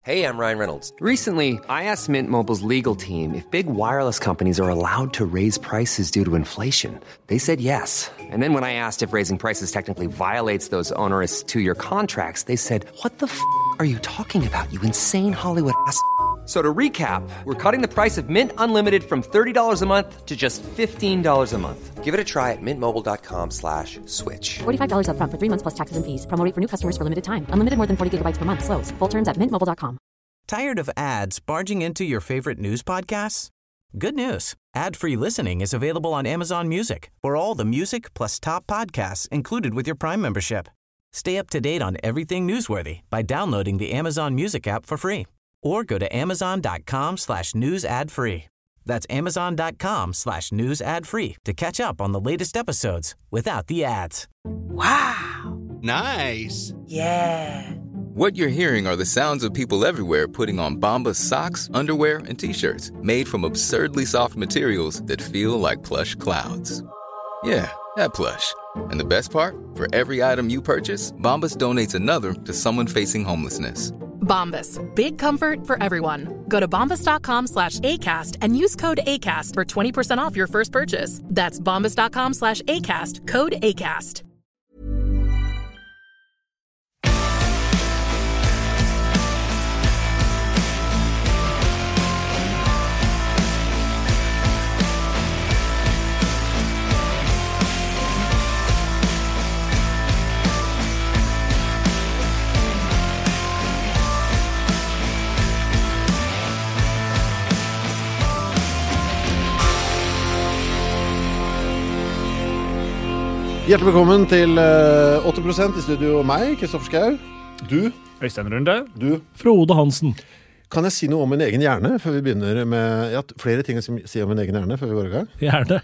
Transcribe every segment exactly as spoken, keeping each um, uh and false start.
Hey, I'm Ryan Reynolds. Recently, I asked Mint Mobile's legal team if big wireless companies are allowed to raise prices due to inflation. They said yes. And then when I asked if raising prices technically violates those onerous two-year contracts, they said, what the f*** are you talking about, you insane Hollywood ass f- So to recap, we're cutting the price of Mint Unlimited from thirty dollars a month to just fifteen dollars a month. Give it a try at mintmobile.com slash switch. forty-five dollars up front for three months plus taxes and fees. Promo rate for new customers for limited time. Unlimited more than forty gigabytes per month. Slows full terms at mint mobile dot com. Tired of ads barging into your favorite news podcasts? Good news. Ad-free listening is available on Amazon Music for all the music plus top podcasts included with your Prime membership. Stay up to date on everything newsworthy by downloading the Amazon Music app for free. Or go to amazon.com slash news ad free. That's amazon.com slash news ad free to catch up on the latest episodes without the ads. Wow. Nice. Yeah. What you're hearing are the sounds of people everywhere putting on Bombas socks, underwear, and T-shirts made from absurdly soft materials that feel like plush clouds. Yeah, that plush. And the best part? For every item you purchase, Bombas donates another to someone facing homelessness. Bombas. Big comfort for everyone. Go to bombas.com slash ACAST and use code ACAST for twenty percent off your first purchase. That's bombas.com slash ACAST. Code ACAST. Hjertelig velkommen til uh, åtti prosent i studio meg, Kristoffer Schau. Du. Øystein Runde. Du. Frode Hansen. Kan jeg si noe om min egen hjerne før vi begynner med... Ja, flere ting å si om min egen hjerne før vi går i gang. Gjerne.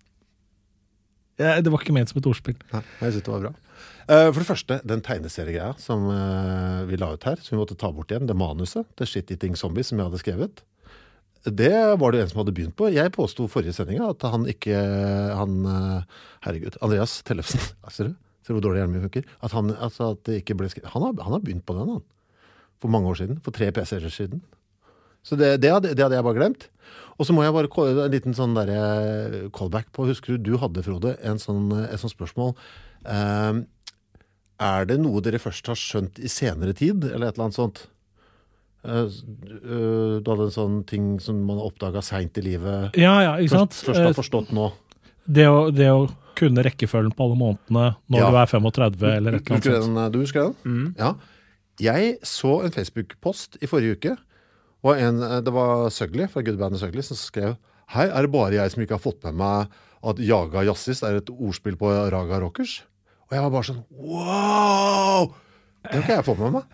Ja, det var ikke ment som et ordspill. Nei, jeg synes det var bra. Uh, for det første, den tegneseriegreia som uh, vi la ut her, som vi måtte ta bort igjen, det manuset, det Shit-Eating Zombies som jeg hadde skrevet. Det var det en som hadde begynt på. Jeg påstod forrige sending at han ikke, han, herregud, Andreas Tellefsen, ser du? Ser du hvor dårlig hjernen min funker? At han, altså at det ikke ble skrevet. Han har, han har begynt på den, han. For mange år siden, for tre P C-er siden. Så det, det, hadde, det hadde jeg bare glemt. Og så må jeg bare en liten sånn der callback på, husker du, du hadde, Frode, en sånn, en sånn spørsmål. Um, er det noe dere først har skjønt i senere tid, eller et eller annet sånt? Uh, uh, du hadde en sånn ting som man har oppdaget sent i livet. Ja, ja, ikke sant? Først, først har forstått nå. Det å, det å kunne rekkefølgen på alle månedene når ja. Du er femogtredve eller et eller annet sånt. Den, du husker den? Mm. Ja. Jeg så en Facebook-post i forrige uke, og en, det var Søgli, fra Good Band Søgli, som skrev: Hei, er det bare jeg som ikke har fått med meg at Jaga Jazzist er et ordspill på Raga Rockers? Og jeg var bare sånn, wow! Det har ikke jeg fått med meg.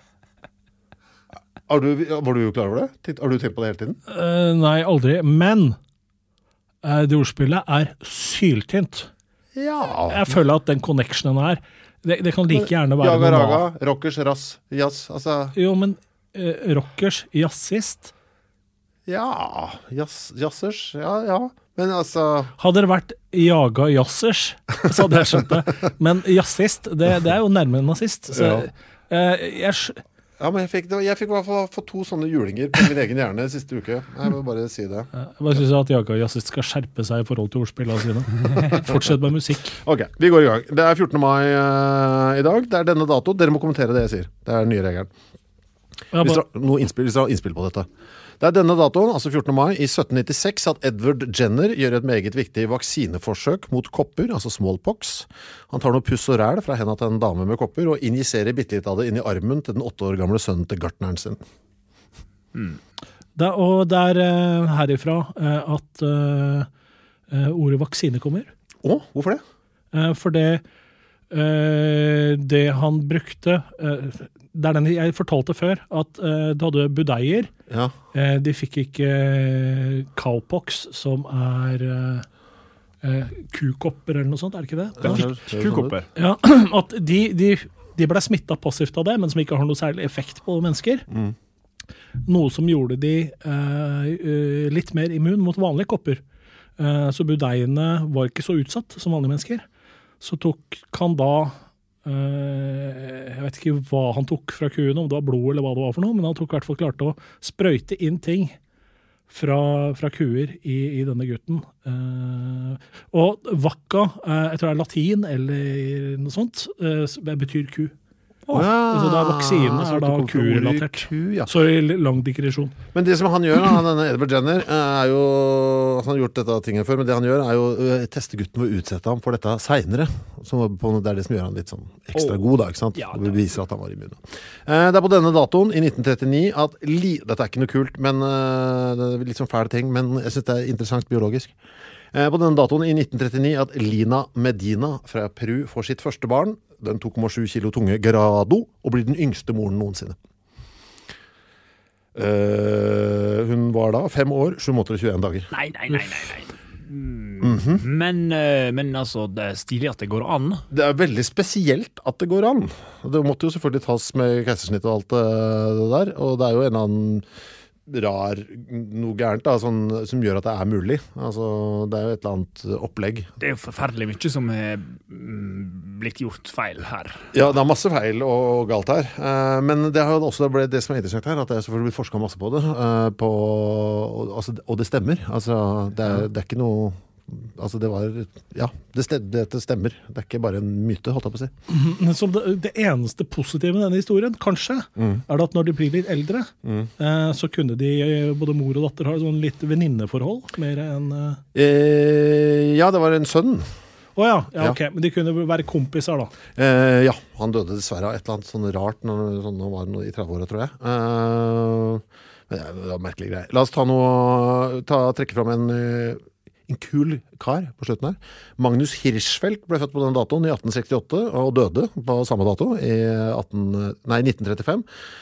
Har du, var du klar over det? Har du tenkt på det hele tiden? Uh, nei, aldri. Men uh, det ordspillet er syltynt. Ja. Jeg føler at den connectionen her, det, det kan like gjerne være Jaga, raga, rockers, rass, jazz, altså... Jo, men uh, rockers, jazzist? Ja, jazz, jazzers, ja, ja. Men altså... Hadde det vært Jaga Jazzers, så hadde jeg skjønt det. Men jazzist, det, det er jo nærmere nazist. Så ja. uh, jeg... Ja, men jeg fikk, jeg fikk i hvert fall få to sånne julinger på min egen hjerne siste uke. Jeg vil bare si det. Jeg bare synes at Jaga Jazzist skal skjerpe seg i forhold til ordspillene sine. Fortsett med musikk. Ok, vi går i gang. Det er fjortende mai uh, i dag. Det er denne dato. Dere må kommentere det jeg sier. Det er den nye regelen. Hvis dere har noe innspill, hvis dere har innspill på dette. Det er denne datoen, altså fjortende mai, i sytten nittiseks at Edward Jenner gjør et meget viktig vaksineforsøk mot kopper, altså smallpox. Han tar noe puss og ræl fra henne til en dame med kopper og injiserer bitte litt av det inn i armen til den åtte år gamle sønnen til gartneren sin. Mm. Det, og det er uh, herifra uh, at uh, uh, ordet vaksine kommer. Å, hvorfor det? Uh, for det, uh, det han brukte... Uh, det er den jeg fortalte før, at uh, du hadde budeier. Ja. Uh, de fikk ikke uh, cowpox, som er uh, uh, kukopper eller noe sånt, er det ikke det? De fikk kukopper. Ja, at de, de, de ble smittet passivt av det, men som ikke har noe særlig effekt på mennesker. Mm. Noe som gjorde de uh, uh, litt mer immun mot vanlige kopper. Uh, så budeiene var ikke så utsatt som vanlige mennesker. Så tok han da jeg vet ikke hva han tok fra kuen, om det var blod eller hva det var for noe, men han tok i hvert fall klarte å sprøyte inn ting fra, fra kuer i, i denne gutten. Og vacca, jeg tror det er latin eller noe sånt, betyr ku. Oh, ja. Så da vaksinen er da kurelatert. Ku, ja. Så lang digresjon. Men det som han gjør, da, denne Edward Jenner, er jo, han har gjort dette tinget før, men det han gjør er jo å teste gutten ved å utsette ham for dette senere. Så det er det som gjør han litt sånn ekstra god da, ikke sant? Ja, det viser at han var immun. Det er på denne datoen i nitten trettini at, li, dette er ikke noe kult, men det er litt sånn fæle ting, men jeg synes det er interessant biologisk. På denne datoen i nitten trettini at Lina Medina fra Peru får sitt første barn, den to komma sju kilo tunge Grado, og blir den yngste moren noensinne. Uh, hun var da fem år, sju måneder og tjueen dager. Nei, nei, nei, nei, nei. Mm. Mm-hmm. Men, uh, men altså, det er stilig at det går an. Det er veldig spesielt at det går an. Det måtte jo selvfølgelig tas med keisersnitt og alt det der, og det er jo en annen rar, noe gærent da, sånn, som gjør at det er mulig. Altså, det er jo et eller annet opplegg. Det er jo forferdelig mye som er blitt gjort feil her. Ja, det er masse feil og galt her. Eh, men det har jo også blitt det som er interessant her, at det er selvfølgelig blitt forsket masse på det. Eh, på, og, altså, og det stemmer. Altså, det er, det er ikke noe Altså det var, ja, det, sted, det stemmer. Det er ikke bare en myte, holdt jeg på å si. Mm, som det, det eneste positive med denne historien, kanskje, mm. er det at når de blir litt eldre, mm. eh, så kunne de, både mor og datter, ha sånn litt venninneforhold, mer enn... Eh... Eh, ja, det var en sønn. Åja, oh, ja, ok. Ja. Men de kunne være kompiser da? Eh, ja, han døde dessverre av et eller annet sånn rart, når han var noe i tretti-åra, tror jeg. Eh, men ja, det var merkelig greier. La oss ta noe, ta, trekke frem en... en kul kar på slutten her. Magnus Hirschfeldt ble født på den datoen i atten sekstiåtte og døde på samme dato i atten, nei, nitten trettifem.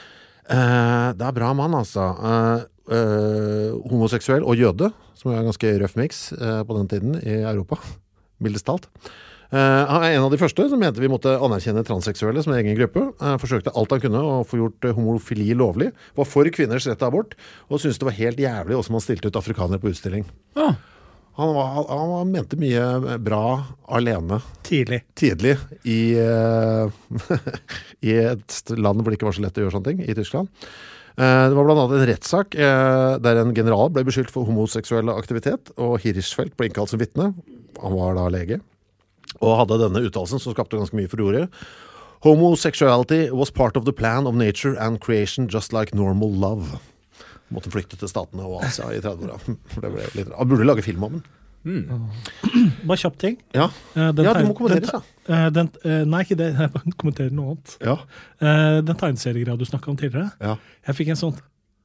Eh, det er bra mann, altså. Eh, eh, homoseksuell og jøde, som er en ganske røff mix eh, på den tiden i Europa, mildest talt. Eh, han er en av de første som mente vi måtte anerkjenne transseksuelle som en egen gruppe. Eh, forsøkte alt han kunne å få gjort homofili lovlig, var for kvinners rett til abort, og syntes det var helt jævlig også man stilte ut afrikanere på utstilling. Ja. Han, var, han, han mente mye bra alene. Tidlig. Tidlig i, uh, i et land hvor det ikke var så lett å gjøre sånne ting, i Tyskland. Uh, det var blant annet en rettssak uh, der en general ble beskyldt for homoseksuelle aktivitet, og Hirschfeldt ble innkalt som vitne. Han var da lege, og hadde denne uttalelsen som skapte ganske mye furore. Homosexuality was part of the plan of nature and creation just like normal love. Måtte flykte til statene og Asia i tretti-åra. For det ble litt... Han burde lage film om den. Mm. Bare kjapp ting. Ja, den ja du må kommentere, den, den, den, Nei, ikke det. Jeg kommenterer noe annet. Ja. Den tegneseriegreia du snakket om tidligere. Ja. Jeg fikk en sånn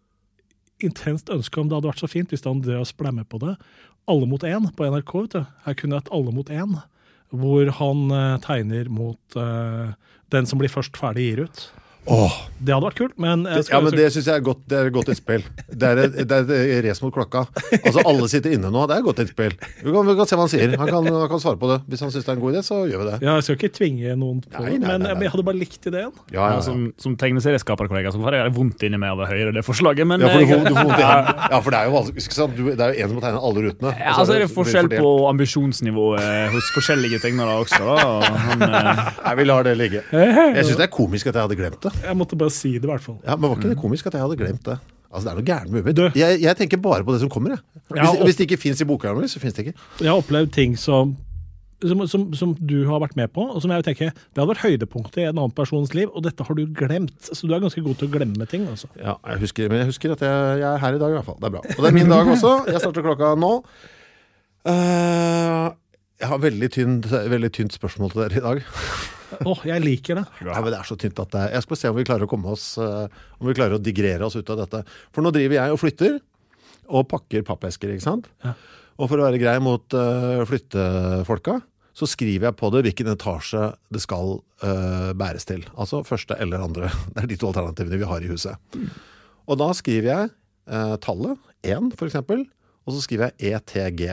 intenst ønske om det hadde vært så fint hvis Andreas ble med på det. Alle mot en på N R K, vet du. Her kunne jeg et Alle mot en, hvor han tegner mot uh, den som blir først ferdig gir ut. Åh. Det hadde vært kult, men... Det, ja, men det synes jeg er godt, det er et godt innspill. Det er et, det er et race mot klokka. Altså, alle sitter inne nå, det er et godt innspill. Vi kan, vi kan se hva han sier. Han kan, han kan svare på det. Hvis han synes det er en god idé, så gjør vi det. Ja, jeg skal ikke tvinge noen på nei, nei, det, men nei, nei. jeg hadde bare likt ideen. Ja, ja, ja. Ja, som, som tegneserieskaperkollega så får jeg vondt inni meg av å høre det forslaget, men... Ja, for, du, du får vondt inni. Ja, for det er jo, ikke sant? Du, det er jo en som må tegne alle rutene. Ja, altså er det forskjell på ambisjonsnivået hos forskjellige tegnere også. Da. Han, nei, vi lar det ligge. Jeg synes det er komisk at jeg hadde glemt det. Jeg måtte bare si det i hvert fall. Ja, men var ikke det komisk at jeg hadde glemt det? Altså, det er noe gærent med huet. Jeg, jeg tenker bare på det som kommer, jeg. Hvis, ja, hvis det ikke finnes i bokhjørnet, så finnes det ikke. Jeg har opplevd ting som, som, som, som du har vært med på, og som jeg tenker, det hadde vært høydepunktet i en annen persons liv, og dette har du glemt. Så du er ganske god til å glemme ting, altså. Ja, jeg husker, men jeg husker at jeg, jeg er her i dag i hvert fall. Det er bra. Og det er min dag også. Jeg starter klokka nå. Uh, jeg har veldig tynt, veldig tynt spørsmål til dere i dag. Åh, oh, jeg liker det. Ja, men det er så tynt at det er... Jeg skal se om vi klarer å komme oss, uh, om vi klarer å digrere oss ut av dette. For nå driver jeg og flytter, og pakker pappesker, ikke sant? Ja. Og for å være grei mot uh, flyttefolka, så skriver jeg på det hvilken etasje det skal uh, bæres til. Altså første eller andre. Det er de to alternativene vi har i huset. Mm. Og da skriver jeg uh, tallet, én for eksempel, og så skriver jeg E T G.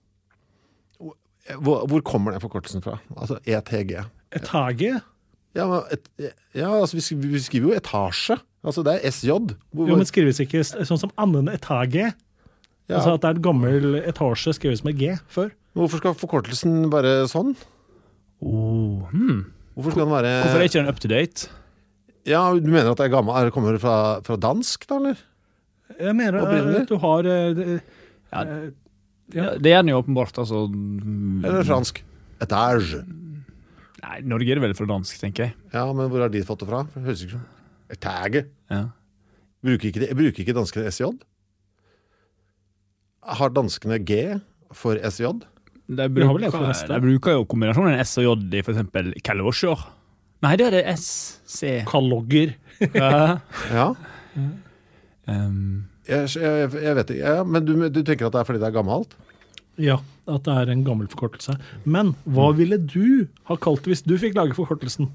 Hvor, hvor kommer den forkortelsen fra? Altså E T G. Etage? Ja, et, ja altså vi skriver, vi skriver jo etasje. Altså det er S J. Hvor, jo, men skrives ikke sånn som annen etage? Ja. Altså at det er en gammel etasje skrives med G før? Hvorfor skal forkortelsen være sånn? Oh, hmm. Hvorfor skal den være... Hvorfor er ikke den up to date? Ja, du mener at det er gammel, er det kommer fra, fra dansk da, eller? Jeg mener Opprinnelig? at du har eh, det- Ja, eh, ja. Det er den jo åpenbart, altså. Eller fransk? Etage. Nei, Norge er det vel fra dansk, tenker jeg. Ja, men hvor har de fått det fra? Det høres ikke som. Etage. Ja. Bruker ikke, de, bruker ikke danskene S J? Har danskene G for S J? De Vi har vel det bruker, for det meste. de bruker jo kombinasjonen S og J i for eksempel Kalosjør. Nei, det er det S, C. Kallogger. Ja. Ja. Um, Jeg, jeg, jeg vet ikke. Ja, men du, du tenker at det er fordi det er gammelt? Ja, at det er en gammel forkortelse. Men hva ville du ha kalt det hvis du fikk lage forkortelsen?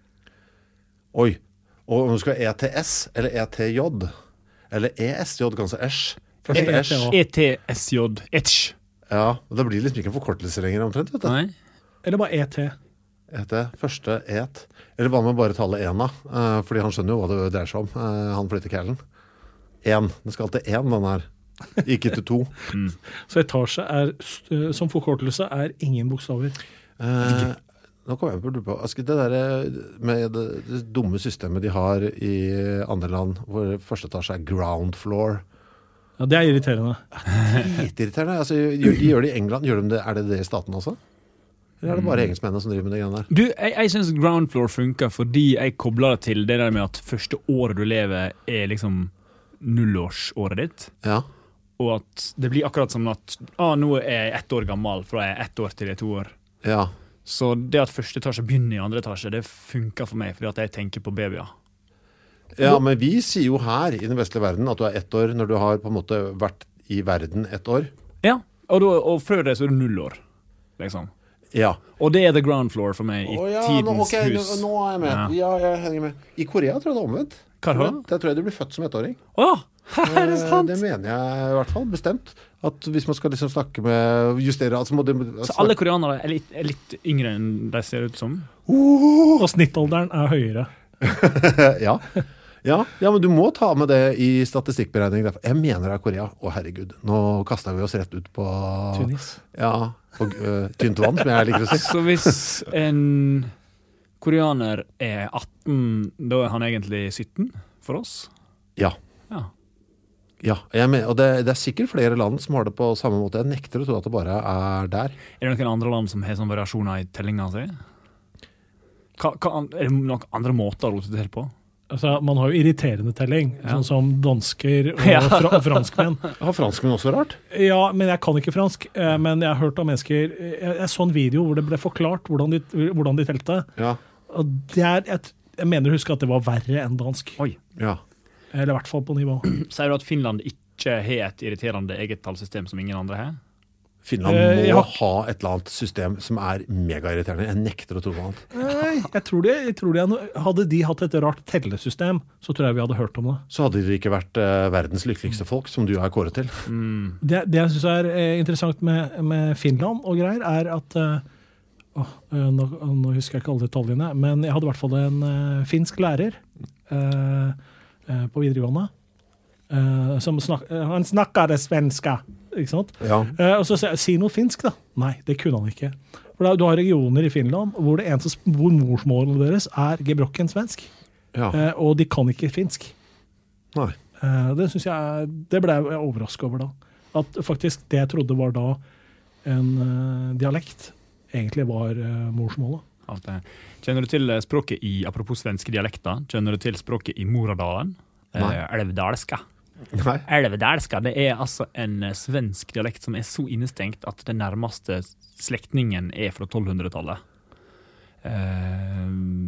Oi. Og om du skal E T S eller E T J eller E S J, kanskje Esh. Første E- Esh. E T S J. Etch. Ja, og det blir liksom ikke en forkortelse lenger omtrent, vet du. Nei. Eller bare E T? E T, første et. Eller hva med bare tallet én da? Eh, fordi han skjønner jo hva det dreier seg om. Eh, han flytter kælen. En. Det skal til én, den her. Ikke til to. Så etasje er, st- som forkortelse er ingen bokstaver. Eh, nå kommer jeg på, på Aske, det der med det, det dumme systemet de har i andre land, hvor første etasje er ground floor. Ja, det er irriterende. Dritirriterende. Altså, gjør, de gjør det i England. Gjør de det, er det det i staten også? Eller er det bare engelskmennene som driver med det greiene der? Du, jeg, jeg synes ground floor funker fordi jeg kobler det til det der med at første året du lever er liksom nullårsåret ditt. Ja. Og at det blir akkurat som at ah, nå er jeg ett år gammel fra jeg er ett år til jeg er to år. Ja. Så det at første etasje begynner i andre etasje, det funker for meg fordi at jeg tenker på babyer. Ja, men vi sier jo her i den vestlige verden at du er ett år når du har på en måte vært i verden ett år. Ja, og, da, og før det så er det null år, liksom. Ja. Og det er the ground floor for meg i Å, ja, tidens nå, ok, hus. Nå, nå er jeg med. Ja. Ja, jeg henger med. I Korea tror jeg det er omvendt. Hva da? Der tror jeg du blir født som ettåring. Åh, er det sant? Det mener jeg i hvert fall, bestemt. At hvis man skal liksom snakke med justere, altså må det, Så alle koreanere er litt, er litt yngre enn de ser ut som? Og snittalderen er høyere. ja. Ja, ja, men du må ta med det i statistikkberegning. Jeg mener det er Korea. Å, herregud. Nå kastet vi oss rett ut på... Tunis. Ja, på uh, tynt vann, som jeg liker å si. Så hvis en koreaner er atten, da er han egentlig sytten for oss? Ja. Ja. Ja, jeg mener, og det, det er sikkert flere land som har det på samme måte. Jeg nekter å tro at det bare er der. Er det noen andre land som har sånne variasjoner i tellinga si? Hva, hva, an- er det noen andre måter å rote det til på? Altså, man har jo irriterende telling, Ja. sånn som dansker og Ja. fra, franskmenn. Har franskmenn også rart? Ja, men jeg kan ikke fransk. eh, Men jeg har hørt av mennesker Jeg, jeg så en video hvor det ble forklart hvordan de, hvordan de telte. Ja. Og det er, jeg, jeg mener å huske at det var verre enn dansk. Oi. Ja. Eller i hvert fall på nivå. Sier du at Finland ikke har et irriterende eget tallsystem som ingen andre har? Finland Eh, må ja. ha et eller annet system som er megairriterende. Jeg nekter å tro noe annet. Nei, jeg tror det, jeg tror det Hadde de hatt et rart tellesystem, så tror jeg vi hadde hørt om det. Så hadde de ikke vært uh, verdens lykkeligste folk, som du er kåret til. Det, det jeg syns er eh, interessant med, med Finland og greier, er at eh, åh, eh, nå, nå husker jeg ikke alle detaljene, men jeg hadde i hvert fall en eh, finsk lærer eh, eh, på videregående. eh, som snak, eh, han snakka det svenska, ikke sant? Ja. Eh, og så sier jeg, si noe finsk, da. Nei, det kunne han ikke. For da, du har regioner i Finland hvor det eneste sp- hvor morsmålet deres er gebrokken svensk. Ja. Eh, og de kan ikke finsk. Nei. Eh, det synes jeg, det ble jeg overrasket over da. At faktisk det jeg trodde var da en eh, dialekt, egentlig var eh, morsmålet. Alt det. Kjenner du til språket i, apropos svenske dialekter, kjenner du til språket i Moradalen? Nei. Eh, Elvdalska. Nei. Elvdalska, det er altså en eh, svensk dialekt som er så innestengt at den nærmeste slektningen er fra tolvhundretallet. Eh,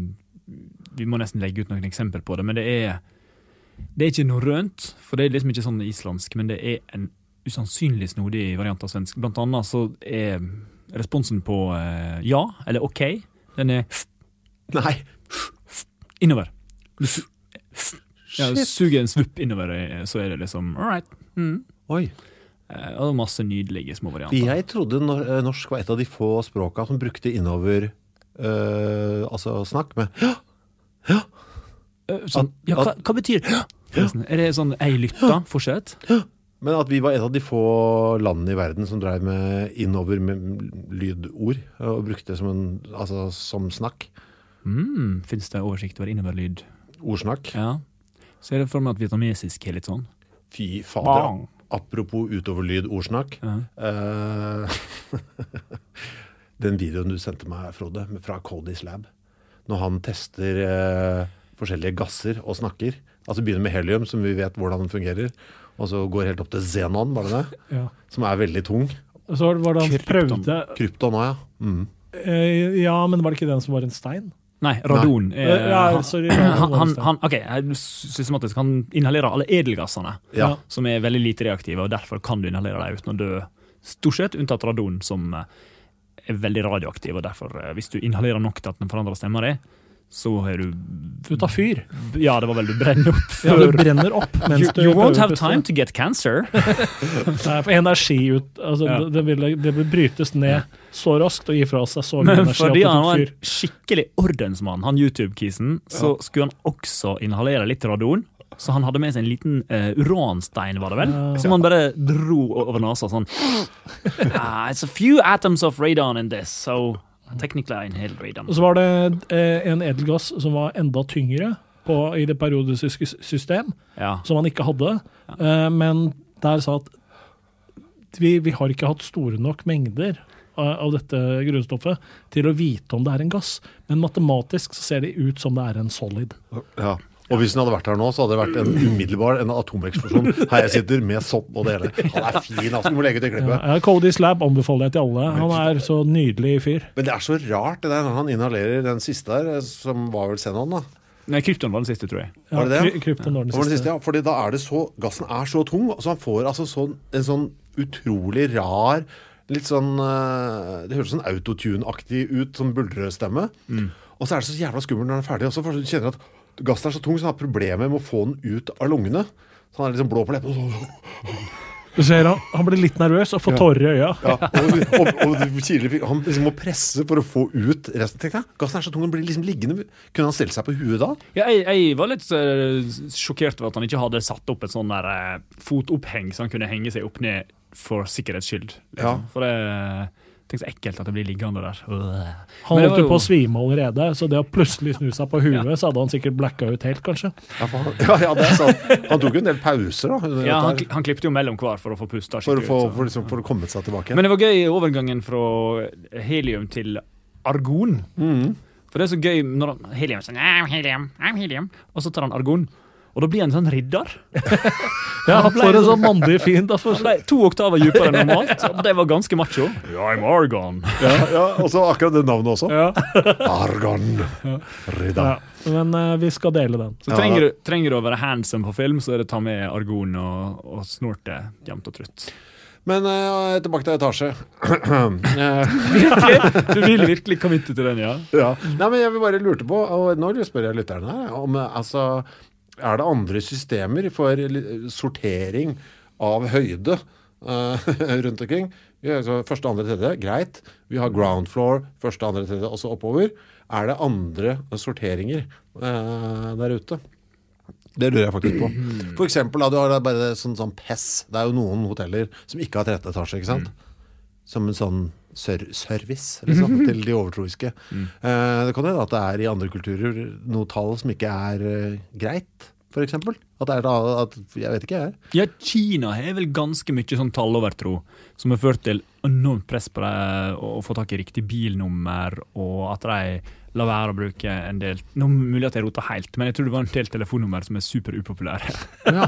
vi må nesten legge ut noen eksempel på det, men det er, det er ikke norrønt, for det er liksom ikke sånn islandsk, men det er en usannsynlig snodig variant av svensk. Blant annet så er responsen på eh, ja, eller ok, den er Nei. innover. Du su ja, suger en svupp innover, eh, så er det liksom all right. Mm. Oi. Eh, og masse nydelige små varianter. Jeg trodde nor eh, norsk var et av de få språka som brukte innover eh, altså snakk med ja, ja. Eh, sånn, At- ja, hva, at- hva betyr det? Er det sånn ei lytta, fortsett? Men at vi var et av de få landene i verden som drev med innover med lydord og brukte det som, en, altså, som snakk. Mm, finnes det oversikt over innoverlyd? Ordsnakk. Ja. Så er det for meg at vietnamesisk er litt sånn. Fy fader. Bang. Apropos utoverlyd, ordsnakk. Ja. Eh, den videoen du sendte meg, Frode, fra Cody's Lab, når han tester eh, forskjellige gasser og snakker, altså begynner med helium, som vi vet hvordan den fungerer, og så går helt opp til xenon, var det det? Ja. Som er veldig tung. Så var det han Krypton. prøvde... Krypton også, ja. Mm. Eh, ja, men var det ikke den som var en stein? Nei, radon. Nei. Er, Ja, han, sorry, han, radon han, var han, ok, systematisk. Han inhalerer alle edelgassene, Ja. som er veldig lite reaktive, og derfor kan du inhalere dem uten å dø. Stort sett unntatt radon, som eh, er veldig radioaktiv, og derfor, eh, hvis du inhalerer nok til at den forandrer stemmer det, så er du... Du tar fyr. Ja, det var vel du brenner opp. Ja, du brenner opp mens you, du you won't prøver have å puste. time to get cancer. Nei, for energi ut, altså, Ja. det, det, vil, det vil brytes ned så raskt og gi fra seg så mye Men energi fordi at han det var tok en fyr. skikkelig ordensmann, han YouTube-kisen, så skulle han også inhalere litt radon. Så han hadde med seg en liten uh, uranstein, var det vel? Som han bare dro over nasa sånn. Ah, it's a few atoms of radon in this, so technically I inhaled radon. Og så var det eh, en edelgass som var enda tyngre på, i det periodiske system, Ja. som han ikke hadde. Eh, men der sa at vi, vi har ikke hatt store nok mengder av, av dette grunnstoffet til å vite om det er en gass. Men matematisk så ser det ut som det er en solid. Ja. Og hvis den hadde vært her nå, så hadde det vært en umiddelbar en atomeksplosjon. Her jeg sitter med sopp og det hele. Han er fin, altså. Du må legge ut det klippet. Ja, Cody's Lab anbefaler jeg til alle. Han er så nydelig fyr. Men det er så rart det der når han inhalerer den siste der, som var vel xenon da. Nei, krypton var den siste, tror jeg. Ja, Var det det? kry- krypton var den Det var den siste. siste, ja. Fordi da er det så, gassen er så tung, så han får altså sånn, en sånn utrolig rar, litt sånn, eh, det høres sånn autotune-aktig ut, sånn buldrestemme. Mm. Og så er det så jævla skummelt når han er ferdig også, for du kjenner at gassen er så tung, så han har problemer med å få den ut av lungene. Så han er liksom blå på leppen. Du ser han, han blir litt nervøs og får Ja. tårer i øya. Ja, og, og, og, og kiler, han liksom må presse for å få ut resten. Tenk deg, gassen er så tung, han blir liksom liggende. Kunne han stelle seg på huet da? Ja, jeg, jeg var litt eh, sjokkert over at han ikke hadde satt opp et sånn der eh, fotoppheng, så han kunne henge seg opp ned for sikkerhets skyld. Liksom. Ja. For det tenk så ekkelt at det blir liggende der. Han Men det holdt var jo jo- på å svime allerede, så det å plutselig snu seg på huet, så hadde han sikkert blacka ut helt, kanskje. Ja, for han, ja, ja, det er sant. Han tok jo en del pauser da. under Ja, dette han, her, kli- han klippte jo mellom hver for å få pusta for, å skikkelig få, ut, så- for, liksom, for å komme seg tilbake. Men det var gøy overgangen fra helium til argon. Mhm. For det er så gøy når han, helium sånn, I'm helium, I'm helium, og så tar han argon. Og da blir han en sånn ridder. Ja, han får en sånn mandig fin. Da Han ble to oktaver dypere enn normalt, og det var ganske macho. I'm argon. Ja, ja, og så akkurat det navnet også. Ja. Argon. Ridda. Ja. Men eh, vi skal dele den. Så trenger, du, trenger du å være handsome på film, så er det ta med argon og, og snorte jevnt og trutt. Men uh, tilbake til etasje. Eh, Virkelig? Du vil virkelig committe til den, ja? ja. Nei, men jeg vil bare lurte på, og nå spør jeg lytterne her, om eh, altså, er det andre systemer for li- sortering av høyde eh, rundt omkring? Vi har altså første, andre, tredje, greit. Vi har ground floor, første, andre, tredje, og så oppover. Er det andre sorteringer eh, der ute? Det lurer jeg faktisk på. For eksempel, da, du har bare sånn, sånn P E S. Det er jo noen hoteller som ikke har tredje etasje, ikke sant? Som en sånn ser service, liksom, til de overtroiske. Eh, det kan hende at det er i andre kulturer noe tall som ikke er eh, greit, for eksempel. At det er da, at, jeg vet ikke jeg. Ja, Kina har vel ganske mye sånn tallovertro, som har ført til enormt press på deg å få tak i riktig bilnummer, og at de la være å bruke en del, nå er det mulig at jeg roter helt, men jeg tror det var en del telefonnummer som er super upopulære. Ja.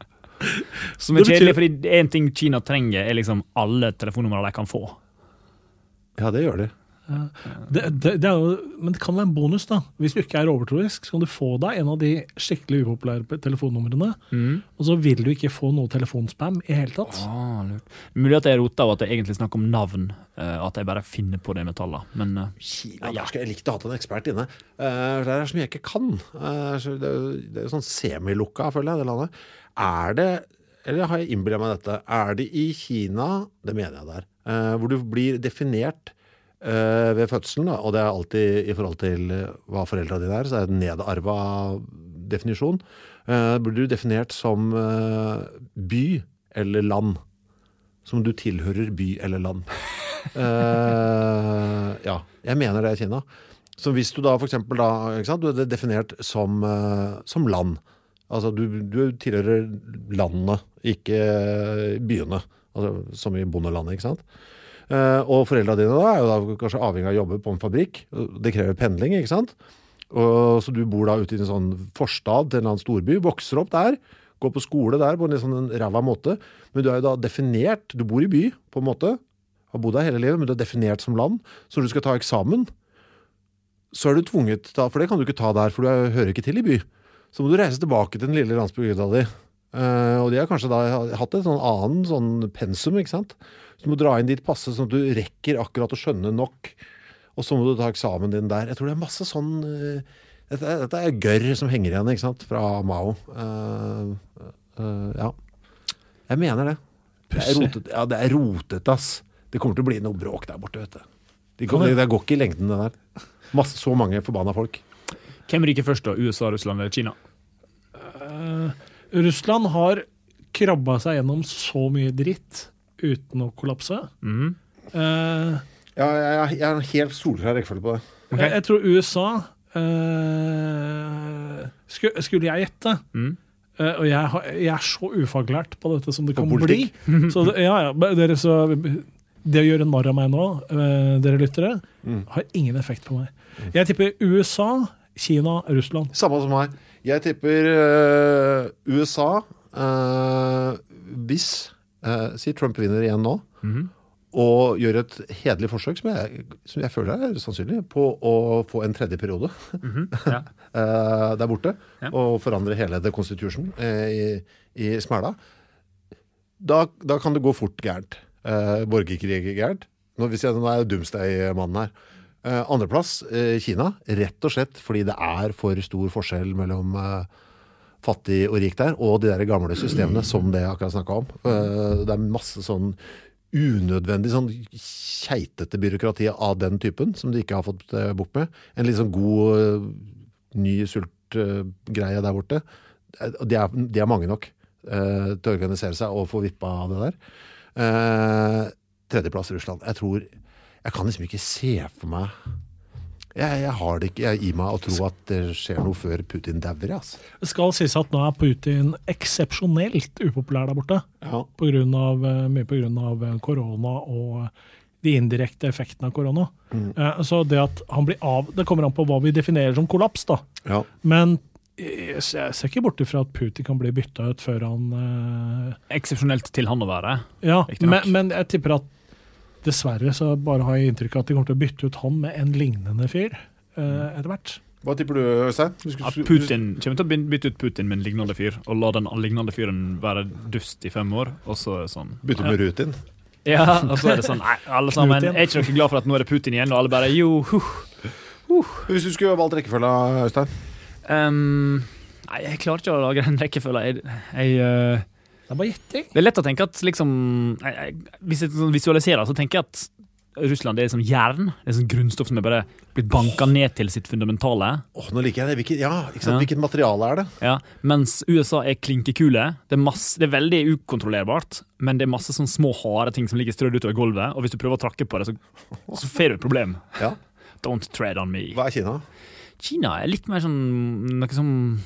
Som er Det betyr- kjedelig, fordi en ting Kina trenger er liksom alle telefonnummer de kan få. Ja, det gjør de. Det, det, det er jo, men det kan være en bonus, da. Hvis du ikke er overtroisk, så kan du få deg en av de skikkelig upopulære pe- telefonnumrene, og så vil du ikke få noe telefonspam i hele tatt. Ah, lurt. Mulig at jeg roter av at jeg egentlig snakker om navn, eh, at jeg bare finner på det med tallene, men eh, Kina, der skal jeg likte å ha hatt en ekspert inne. Uh, det er så mye jeg ikke kan. Eh, så det, er jo- det er jo sånn semilukka, føler jeg, det landet. Er det, eller har jeg innbillet meg dette, er det i Kina, det mener jeg der, eh, hvor du blir definert eh, ved fødselen, da, og det er alltid i forhold til eh, hva foreldrene dine er, så er det en nedarva definisjon, uh, blir du definert som eh, by eller land. Som du tilhører by eller land. Eh, ja, jeg mener det er Kina. Så hvis du da for eksempel da, ikke sant, du er definert som, uh, som land. Altså du, du tilhører landene, ikke byene. Altså som i bondelandet, ikke sant? Uh, og foreldrene dine da er jo da kanskje avhengig av å jobbe på en fabrikk. Det krever pendling, ikke sant? Og, så du bor da ute i en sånn forstad til en eller annen storby, vokser opp der, går på skole der på en litt sånn ræva måte. Men du er jo da definert, du bor i by på en måte, har bodd der hele livet, men du er definert som land. Så når du skal ta eksamen, så er du tvunget, da, for det kan du ikke ta der, for du er, hører ikke til i by. Så må du reise tilbake til den lille landsbygda di. Uh, og de har kanskje da hatt et sånn annen sånn pensum, ikke sant? Så du må dra inn dit passe, sånn at du rekker akkurat å skjønne nok. Og så må du ta eksamen din der. Jeg tror det er masse sånn... Uh, dette, dette er gørr som henger igjen, ikke sant? Fra Mao. Uh, uh, ja. Jeg mener det. Det er rotet, ja, det er rotet, ass. Det kommer til å bli noe bråk der borte, vet du. Det går, det går ikke i lengden, det der. Masse, så mange forbanna folk. Hvem ryker først da? U S A, Russland eller Kina? Uh, Russland har krabbet seg gjennom så mye dritt uten å kollapse. Mm. Uh, ja, jeg, jeg er en helt solklar rekkefølge på det. Okay. Jeg, jeg tror U S A uh, skulle, skulle jeg gjette, mm. uh, og jeg, har, jeg er så ufaglært på dette som det kan bli. Så det, ja, ja, dere så... Det å gjøre narr av meg nå, uh, dere lyttere, mm. har ingen effekt på meg. Mm. Jeg tipper U S A, Kina, Russland. Samme som meg. Jeg tipper uh, U S A uh, hvis, uh, si Trump vinner igjen nå, mm-hmm. og gjør et hederlig forsøk, som jeg, som jeg føler er sannsynlig, på å få en tredje periode mm-hmm. ja. uh, der borte, ja. og forandre hele The Constitution uh, i, i Smæla. Da, da kan det gå fort gærent. Uh, borgerkrig gærent. Nå, hvis jeg, nå er Doomsday-mannen her. Uh, andreplass, uh, Kina. Rett og slett fordi det er for stor forskjell mellom uh, fattig og rik der, og de der gamle systemene som det jeg akkurat snakket om. Uh, det er masse sånn unødvendig, sånn keitete byråkrati av den typen, som de ikke har fått uh, bort med. En litt sånn god, uh, ny sultgreie uh, der borte. De er, de er mange nok uh, til å organisere seg og få vippa av det der. Uh, tredjeplass Russland. Jeg tror jeg kan liksom ikke se for meg jeg, jeg har det ikke jeg, i meg å tro at det skjer noe før Putin dauer, altså. Det skal sies at nå er Putin eksepsjonelt upopulær der borte, ja. på grunn av, mye på grunn av korona og de indirekte effektene av korona. Mm. Uh, så det at han blir av, det kommer an på hva vi definerer som kollaps da. Ja. Men jeg ser ikke bort ifra at Putin kan bli byttet ut før han... Uh... Eksepsjonelt til han å være. Ja, men, men jeg tipper at dessverre så bare har jeg inntrykk av at de kommer til å bytte ut han med en lignende fyr uh, etter hvert. Hva tipper du, Øystein? At Putin kommer til å bytte ut Putin med en lignende fyr, og la den lignende fyren være dust i fem år, og så er det sånn... Bytte med ja. Rutin? Ja, og så er det sånn, nei, alle sammen, er ikke dere glad for at nå er det Putin igjen, og alle bare, jo, huh, huh. Hvis du skulle valgt rekkefølge, Øystein? Um, nei, jeg klarer ikke å lage en rekkefølge. Jeg, jeg, uh, det er bare gjetting. Det er lett å tenke at liksom, jeg, jeg, hvis jeg visualiserer, så tenker jeg at Russland er som jern. Det er sånn grunnstoff som er bare blitt banket ned til sitt fundamentale. Åh, oh, nå liker jeg det. Hvilket, ja, ikke sant? Ja. Hvilket materiale er det? Ja, mens U S A er klinkekule. Det er, masse, det er veldig ukontrollerbart, men det er masse sånne små harde ting som ligger strødd utover gulvet, og hvis du prøver å trakke på det, så, så får du et problem. Ja. Don't tread on me. Hva er Kina? Kina er litt mer sånn noe sånn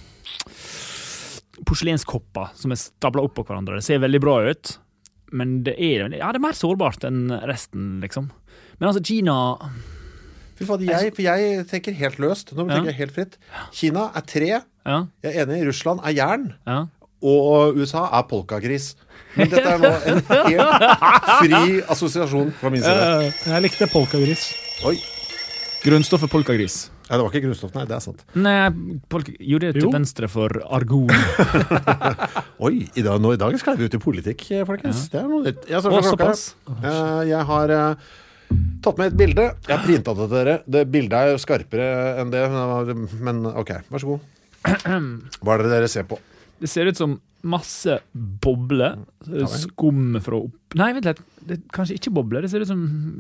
porselenskopper som er stablet opp på hverandre. Det ser veldig bra ut, men det er, ja, det er mer sårbart enn resten, liksom. Men altså, Kina... Fy faen, jeg, for jeg tenker helt løst. Nå tenker ja. jeg helt fritt. Kina er tre. Ja. Jeg er enig, Russland er jern. Ja. Og U S A er polkagris. Men dette er nå en helt fri assosiasjon fra min side. Jeg likte polkagris. Oi. Grunnstoffet polkagris. Nei, det var ikke grunnstoff, nei, det er sant. Nei, polka, jo, det er til jo. Venstre for argon. Oi, i dag, nå, i dag skal vi ut i politikk, folkens. Ja. Det er noe nytt. Jeg, Å, såpass. Uh, jeg har uh, tatt med et bilde. Jeg har printet det til dere. Det bildet er jo skarpere enn det, men ok, vær så god. Hva er det dere ser på? Det ser ut som masse bobler, skum fra opp... Nei, vent litt, det er kanskje ikke bobler, det ser ut som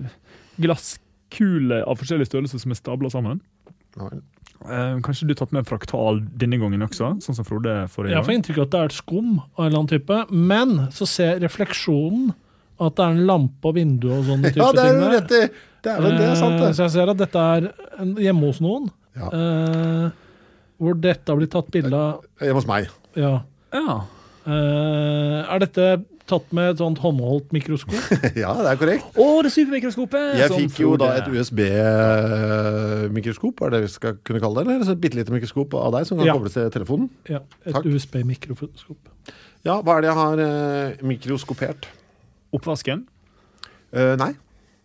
glasskule av forskjellige størrelser som er stablet sammen. Ja, uh, kanskje du har tatt med fraktal denne gangen også, sånn som Frode forrige gang? Jeg får inntrykk av at det er et skum av en eller annen type, men så ser refleksjonen at det er en lampe og vindu og sånne type ting. Ja, det er jo rett i. Det er, vel, det er sant, det. Så jeg ser at dette er hjemme hos noen, Ja. eh, hvor dette har blitt tatt bilde av. Hjemme hos meg. Ja. Ja. Eh, er dette tatt med et sånt håndholdt mikroskop? Ja, det er korrekt. Å, det supermikroskopet! Jeg som fikk jo da Frode- et U S B-mikroskop, er det vi skal kunne kalle det, eller? Så et bittelite mikroskop av deg som kan Ja. kobles til telefonen. Ja, et Takk. U S B-mikroskop. Ja, hva er det jeg har eh, mikroskopert? Oppvasken? Eh, nei.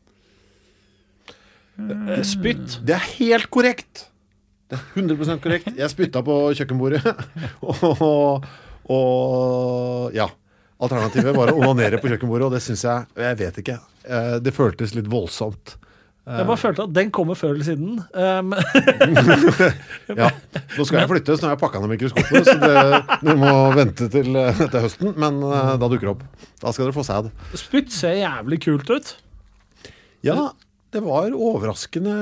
Eh, Spytt. Det er helt korrekt! Det er hundre prosent korrekt. Jeg spytta på kjøkkenbordet, og, og ja. Alternativet var å onanere på kjøkkenbordet, og det synes jeg, jeg vet ikke, eh, det føltes litt voldsomt. Jeg bare følte at den kommer før eller siden. Um, Ja, nå skal jeg flytte, så nå har jeg pakket ned mikroskopet, så det, du må vente til, eh, til høsten, men eh, da dukker det opp. Da skal dere få sæd. Spytt ser jævlig kult ut. Ja, det var overraskende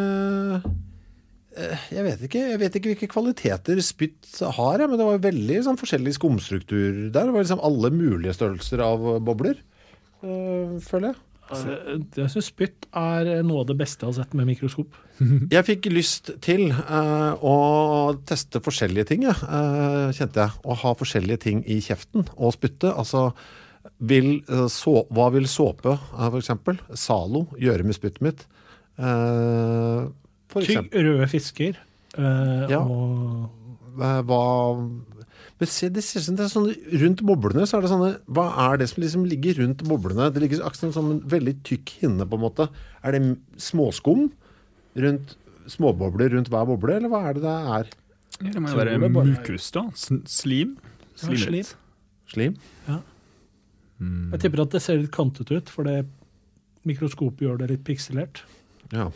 eh, jeg vet ikke, jeg vet ikke hvilke kvaliteter spytt har, jeg, men det var veldig sånn, forskjellig skumstruktur der. Det var liksom alle mulige størrelser av bobler, eh, føler jeg. Altså, jeg synes spytt er noe av det beste jeg har sett med mikroskop. Jeg fikk lyst til eh, å teste forskjellige ting, ja, eh, kjente jeg. Å ha forskjellige ting i kjeften og spytte. Altså, vil, så, hva vil såpe, eh, for eksempel, Salo, gjøre med spyttet mitt? Eh, for Tygg eksempel. røde fisker. eh, Ja. Og Eh, hva... Men se, det ser ut som det er sånn, rundt boblene så er det sånne, hva er det som liksom ligger rundt boblene? Det ligger akkurat som en veldig tykk hinne på en måte. Er det småskum rundt, småbobler rundt hver boble, eller hva er det det er? Ja, det må jo Tror være det bare er- mukus, da. S- Slim. Ja, Slim. slim. Slim? Jeg tipper at det ser litt kantet ut, for det mikroskopet gjør det litt pikselert. Ja.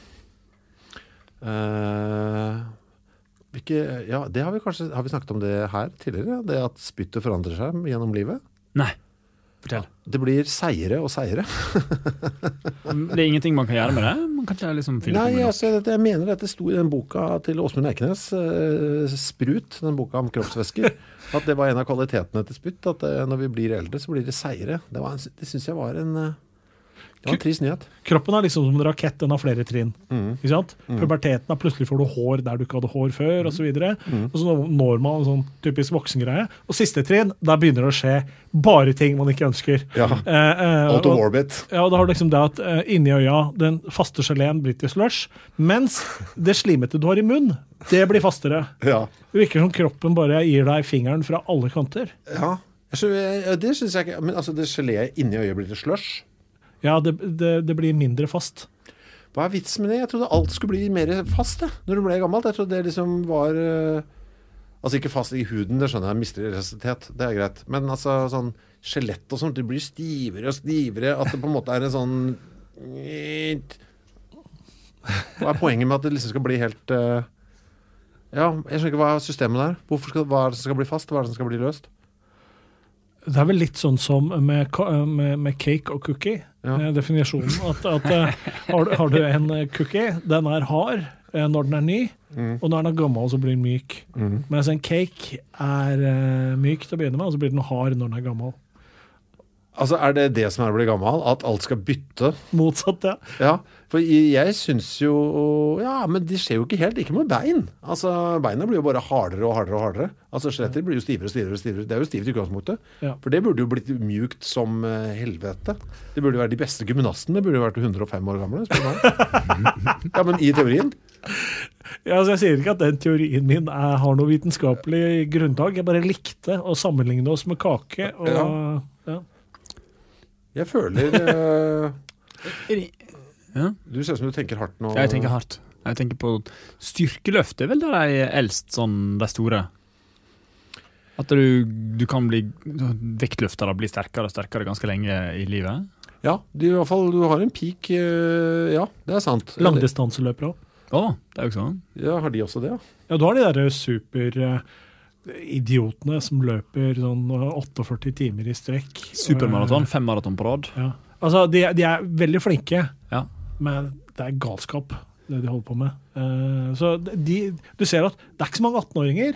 Eh, hvilke, ja, det har vi kanskje, har vi snakket om det her tidligere, det at spyttet forandrer seg gjennom livet. Nei, fortell. Det blir seire og seire. Det er ingenting man kan gjøre med det? Man kan ikke liksom fylle på Nei, med noe? altså, det, jeg mener at det sto i den boka til Åsmund Eikenes, eh, Sprut, den boka om kroppsvæsker, at det var en av kvalitetene til spytt, at eh, når vi blir eldre, så blir det seire. Det, var en, det synes jeg var en, eh, det var en trist nyhet. Kroppen er liksom som en rakett, den har flere trinn. Ikke sant? Puberteten er plutselig får du hår der du ikke hadde hår før, og så videre. Og så når man en sånn typisk voksengreie. Og siste trinn, der begynner det å skje bare ting man ikke ønsker. Ja. Eh, eh, Out of og- orbit. Ja, og da har du liksom det at eh, inni øya, den faste geleen blir til slush, mens det slimete du har i munn, det blir fastere. Ja. Det virker som kroppen bare gir deg fingeren fra alle kanter. Ja. Så, eh, det synes jeg ikke, men altså det geléet inni øyet blir til slush. Ja, det, det, det blir mindre fast. Hva er vitsen med det? Jeg trodde alt skulle bli mer fast, det, når du ble gammelt. Jeg trodde det liksom var eh, altså ikke fast i huden, det skjønner jeg, mister elastisitet, det er greit. Men altså sånn skjelett og sånt, det blir stivere og stivere, at det på en måte er en sånn hva er poenget med at det liksom skal bli helt eh, ja, jeg skjønner ikke hva er systemet der. Hvorfor skal, hva er det som skal bli fast? Hva er det som skal bli løst? Det er vel litt sånn som med, ka- med, med cake og cookie. Ja. Eh, definisjonen. At, at eh, har, du- har du en eh, cookie, den er hard eh, når den er ny, Mm. og når den er gammel så blir den myk. Mm. Mens en cake er eh, myk til å begynne med, og så blir den hard når den er gammel. Altså, er det det som er å bli gammel? At alt skal bytte? Motsatt, ja. Ja, for jeg synes jo ja, men de skjer jo ikke helt, ikke med bein. Altså, beina blir jo bare hardere og hardere og hardere. Altså, skjeletter blir jo stivere og stivere og stivere. Det er jo stivt i utgangspunktet. Ja. For det burde jo blitt mjukt som eh, helvete. Det burde jo være de beste gymnastene. Det burde jo vært hundre og fem år gamle. spør du meg. Ja, men i teorien. Ja, altså jeg sier ikke at den teorien min er, har noe vitenskapelig grunnlag. Jeg bare likte å sammenligne oss med kake. Og, Ja. ja. Jeg føler eh, Ja. Du ser ut som du tenker hardt nå. Jeg tenker hardt. Jeg tenker på styrkeløft. Det er vel der de er eldst, sånn de store. At du, du kan bli vektløftere og bli sterkere og sterkere ganske lenge i livet. Ja, du, i hvert fall, du har en peak. eh, ja, det er sant. Langdistanseløpere også. Å, det er jo sånn. Ja, har de også det, ja? Ja, du har de der super eh, idiotene som løper sånn førtiåtte timer i strekk. Supermaraton, fem maraton på rad. Ja. Altså, de, de er veldig flinke, Ja. men det er galskap det de holder på med. Eh, så de, du ser at det er ikke så mange attenåringer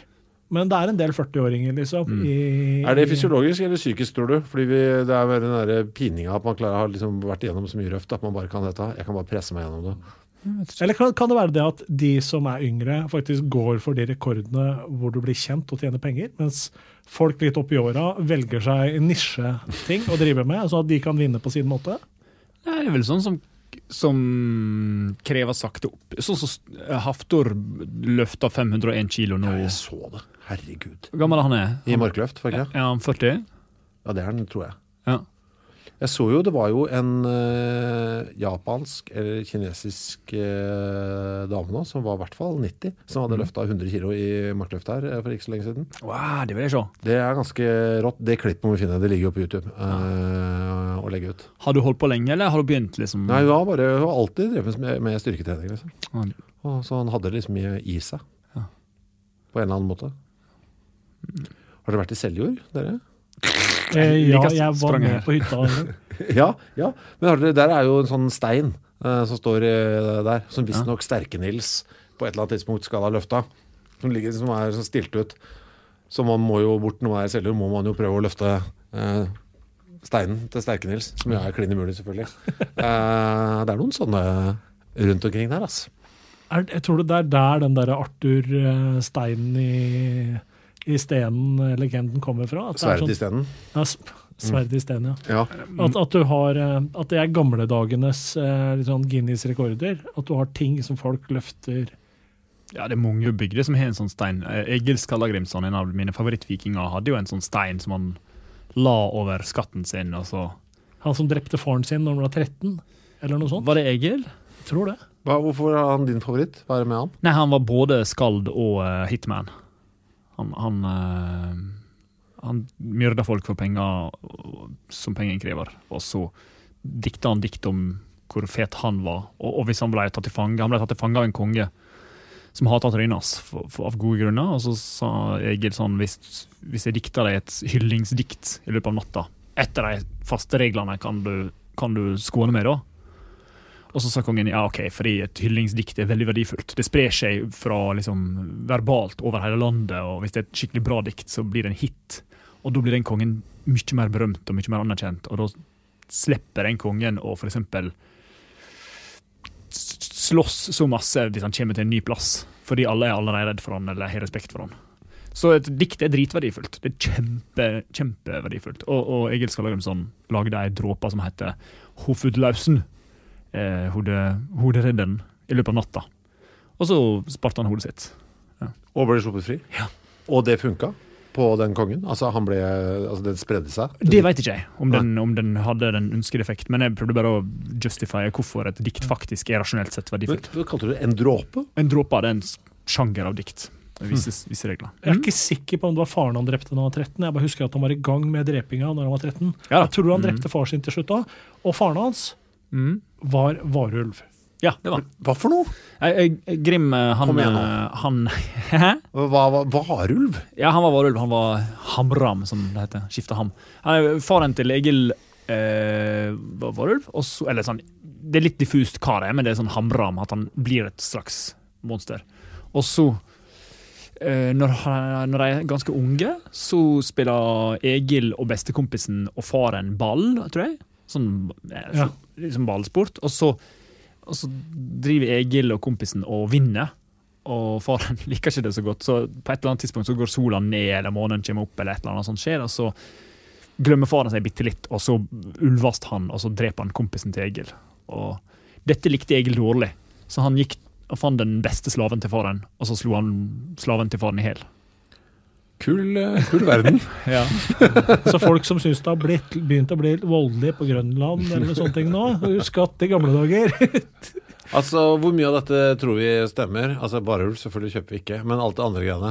Men det er en del førti-åringer, liksom. Mm. I, er det fysiologisk eller psykisk, tror du? Fordi vi, det er mer den der pininga at man klarer, har liksom vært igjennom så mye røft at man bare kan dette. Jeg kan bare presse meg gjennom det. Eller kan, kan det være det at de som er yngre faktisk går for de rekordene hvor du blir kjent og tjener penger, mens folk litt opp i åra velger seg nisje-ting å drive med, så at de kan vinne på sin måte? Det er vel sånn som, som krever sakte opp. Sånn som Haftor løfter fem hundre og en kilo nå. Ja, jeg så det. Herregud. Hvor gammel han er? I markløft, faktisk. Ja, han førti? Ja, det er han, tror jeg. Ja. Jeg så jo, det var jo en uh, japansk eller kinesisk uh, dame nå, som var i hvert fall nitti, som hadde løftet hundre kilo i markløft her uh, for ikke så lenge siden. Wow, det vil jeg se. Det er ganske rått. Det klipp må vi finne, det ligger jo på YouTube uh, og legge ut. Har du holdt på lenge, eller har du begynt liksom? Nei, hun har, bare, hun har alltid drevet med, med styrketrening, liksom. Ja. Og så han hadde det liksom i, i seg. Ja. På en eller annen måte. Har dere vært i Seljord, dere? Eh, ja, jeg var med på hytta. ja, ja, men der er jo en sånn stein uh, som står uh, der, som visst nok Sterke-Nils på et eller annet tidspunkt skal ha løfta, som ligger som er så stilt ut. Så man må jo bort når man er i Seljord, må man jo prøve å løfte uh, steinen til Sterke-Nils, som jo er klin umulig selvfølgelig. Uh, det er noen sånne rundt omkring der, altså. Er, jeg tror det er der den der Arthur uh, Steinen i i stenen legenden kommer fra. Sverd i stenen. Ja, sverd i stenen, ja. ja. At, at du har, at det er gamledagenes liksom Guinness-rekorder, at du har ting som folk løfter. Ja, det er mange bygder som har en sånn stein. Egil Skallagrimsson, en av mine favorittvikinger, hadde jo en sånn stein som han la over skatten sin, og så... Han som drepte faren sin når han var tretten, eller noe sånt. Var det Egil? Jeg tror det. Hva, hvorfor er han din favoritt? Hva er det med han? Nei, han var både skald og uh, hitman. Han, han, uh, han myrda folk for penger som pengen krever, og så dikta han dikt om hvor fet han var, og, og hvis han ble tatt til fange, han ble tatt til fange av en konge som hatet trynet hans for, for, av gode grunner, og så sa Egil sånn, hvis, hvis jeg dikter deg et hyllingsdikt i løpet av natta, etter de faste reglene kan du, kan du skåne med da? Og så sa kongen, ja ok, fordi et hyllingsdikt er veldig verdifullt. Det sprer seg fra liksom verbalt over hele landet, og hvis det er et skikkelig bra dikt, så blir det en hit. Og da blir den kongen mye mer berømt og mye mer anerkjent, og da slipper den kongen å for eksempel slåss så masse hvis han kommer til en ny plass, fordi alle er allerede redd for han, eller har respekt for han. Så et dikt er dritverdifullt. Det er kjempe, kjempeverdifullt. Og, og Egil Skallagrimsson lagde en dråpe som heter Hofudlausen, Eh, hode, hoderedderen i løpet av natta. Og så sparte han hodet sitt. Ja. Og ble sluppet fri? Ja. Og det funka på den kongen? Altså, han ble, altså det spredde seg? Det vet ikke jeg, om den, om den hadde den ønskede effekt. Men jeg prøvde bare å justify hvorfor et dikt faktisk er rasjonelt sett verdifullt. Men, hva kalte du det? En dråpe? En dråpe, det er en sjanger av dikt. Visse, visse regler. Jeg er ikke sikker på om det var faren han drepte da han var tretten. Jeg bare husker at han var i gang med drepinga da han var tretten. Ja. Jeg tror han drepte far sin til slutt da. Og faren hans Mm. var varulv. Ja, det var. Hva for noe? Jeg, jeg, Grim, han... Kom igjen nå. han Hva var varulv? Ja, han var varulv. Han var hamram, som det heter. Skiftet ham. Han, faren til Egil eh, var varulv. Og så, eller sånn, det er litt diffust hva det er, men det er sånn hamram, at han blir et slags monster. Og så, eh, når, når de er ganske unge, så spiller Egil og bestekompisen og faren ball, tror jeg. Sånn, ja. Liksom ballsport, og så, og så driver Egil og kompisen og vinner, og faren liker ikke det så godt, så på et eller annet tidspunkt så går sola ned, eller månen kommer opp, eller et eller annet sånt skjer, og så glemmer faren seg bitte litt, og så ulvast han, og så dreper han kompisen til Egil, og dette likte Egil dårlig, så han gikk og fant den beste slaven til faren, og så slo han slaven til faren i hel. Kul, kul verden. Ja. Så folk som synes det har blitt, begynt å bli voldelig på Grønland eller sånne ting nå, husk at i gamle dager. Altså, hvor mye av dette tror vi stemmer? Altså, varulv selvfølgelig kjøper vi ikke, men alt det andre greiene.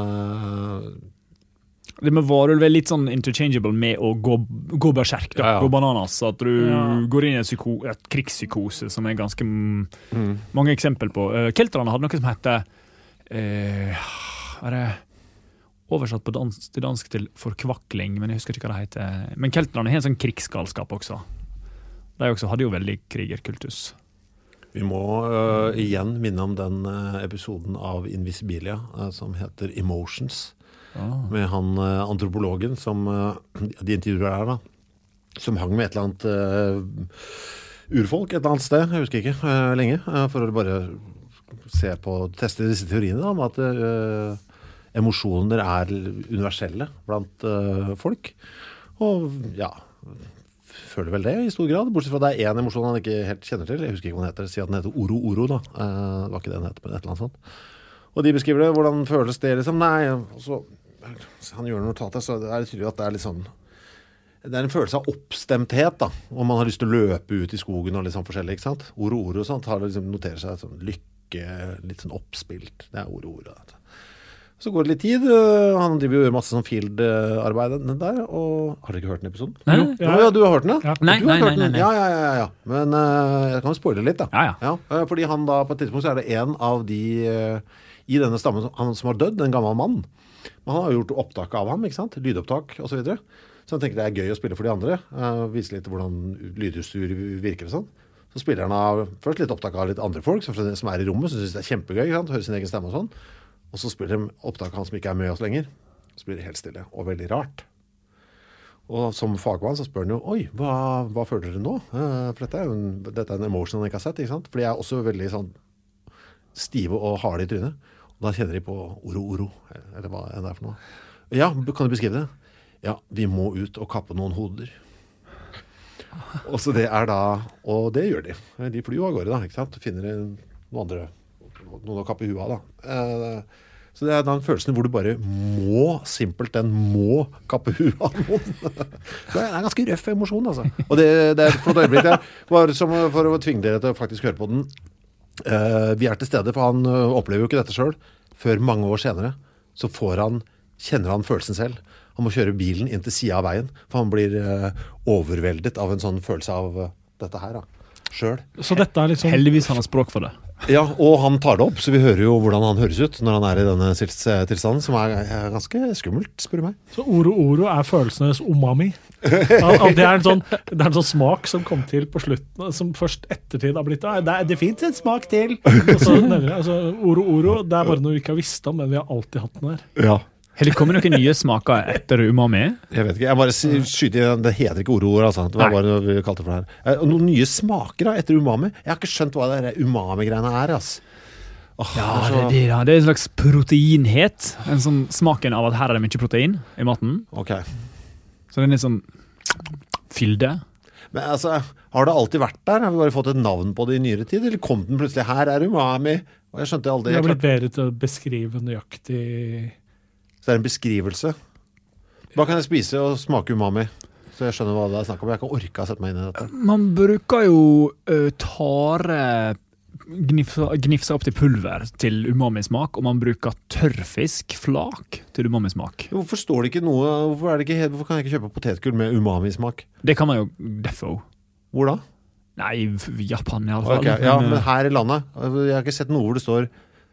Uh... Det med varulv er litt sånn interchangeable med å gå, gå berserk, da. Ja, ja. Gå bananas, at du ja. går inn i en psyko, et krigspsykose, som er ganske mm. mange eksempel på. Uh, Kelterne hadde noe som heter uh, er det oversatt på dansk, til dansk til forkvakling, men jeg husker ikke hva det heter. Men kelterne har en sånn krigsgalskap også. De også hadde jo veldig krigerkultus. Vi må uh, igjen minne om den uh, episoden av Invisibilia uh, som heter Emotions, Ah. Med han uh, antropologen som uh, de intervjuer der da, som hang med et eller annet uh, urfolk et eller annet sted, jeg husker ikke, uh, lenge, uh, for å bare se på, teste disse teoriene da, om at uh, emosjoner er universelle blant uh, folk. Og ja, føler vel det i stor grad, bortsett fra det er en emosjon han ikke helt kjenner til. Jeg husker ikke hva den heter, si at den heter Oro Oro da. Uh, det var ikke det den heter, men et eller annet sånt. Og de beskriver det, hvordan føles det liksom? Nei, så, han gjør noe notater, så det er tydelig at det er litt sånn, det er en følelse av oppstemthet da, om man har lyst til å løpe ut i skogen og litt sånn forskjellig, ikke sant? Oro Oro og sånt, har det liksom noterer seg sånn lykke, litt sånn oppspilt. Det er Oro Oro. Da. Så går det litt tid, han driver jo gjør masse sånn field-arbeid der, og har dere ikke hørt den episoden? Nei, ja, ja, du har hørt den, ja? ja. Nei, du har nei, hørt nei, den? nei. Ja, ja, ja, ja. Men uh, jeg kan jo spoile litt da. Ja, ja. ja. Fordi han da, på et tidspunkt så er det en av de uh, i denne stammen, han som har dødd, en gammel mann. Men han har gjort opptak av ham, ikke sant? Lydopptak og så videre. Så han tenker det er gøy å spille for de andre, uh, vise litt hvordan lydutstyr virker og sånn. Så spiller han av, først litt opptak av litt andre folk som, som er i rommet, som synes det er kjempegøy, ikke sant? Hører sin egen stemme og sånn. Og så spiller de opptak av han som ikke er med oss lenger. Så blir det helt stille, og veldig rart. Og som fagmann så spør han jo, oi, hva, hva føler dere nå? Uh, for dette er jo en, dette er en emotion han ikke har sett, ikke sant? For de er også veldig sånn stive og harde i trynet. Og da kjenner de på oro, oro, eller hva er det for noe? Ja, kan du beskrive det? Ja, vi må ut og kappe noen hoder. Og så det er da, og det gjør de. De flyr jo av gårde da, ikke sant? Og finner noen andre, noen å kappe huet av da. Uh, Så det er den følelsen hvor du bare må, simpelt den må kappe huet av noen. Det er en ganske røff emosjon, altså. Og det, det er for et øyeblikk der, bare som for å tvinge dere til å faktisk høre på den. Uh, vi er til stede, for han uh, opplever jo ikke dette selv. Før mange år senere, så får han, kjenner han følelsen selv. Han må kjøre bilen inn til siden av veien, for han blir uh, overveldet av en sånn følelse av uh, dette her da. Selv. Så dette er liksom... Heldigvis han har språk for det. Ja, og han tar det opp, så vi hører jo hvordan han høres ut når han er i denne tilstanden, som er, er ganske skummelt, spør du meg. Så Oro Oro er følelsenes umami. Ja, det, er en sånn, det er en sånn smak som kom til på slutten, som først ettertid har blitt, det, er, det finnes en smak til. Og så nevner jeg, altså, Oro Oro, det er bare noe vi ikke har visst om, men vi har alltid hatt den her. Ja. Har det kommet noen nye smaker etter umami? Jeg vet ikke, jeg bare skyter i, det heter ikke oro-ord, altså. Det var bare noe vi kalte det for det her. Og noen nye smaker da, etter umami. Jeg har ikke skjønt hva det umami-greiene er, altså. Oh, ja, det er, så... det, er det, da. Det er en slags proteinhet. En sånn smaken av at her er det mye protein i maten. Ok. Så den er sånn fylde. Men altså, har det alltid vært der? Har vi bare fått et navn på det i nyere tid? Eller kom den plutselig, her er umami? Og jeg skjønte aldri... Det har blitt bedre til å beskrive nøyaktig... Så det er en beskrivelse. Hva kan jeg spise og smake umami? Så jeg skjønner hva det er snakk om. Jeg kan orke å sette meg inn i dette. Man bruker jo uh, tare gnifsa, gnifsa opp til pulver til umami-smak, og man bruker tørrfisk, flak, til umami-smak. Hvorfor står det ikke noe? Hvorfor, er det ikke, hvorfor kan jeg ikke kjøpe potetgull med umami-smak? Det kan man jo defo. Hvor da? Nei, i Japan i alle fall. Okay, ja, men her i landet. Jeg har ikke sett noe hvor det står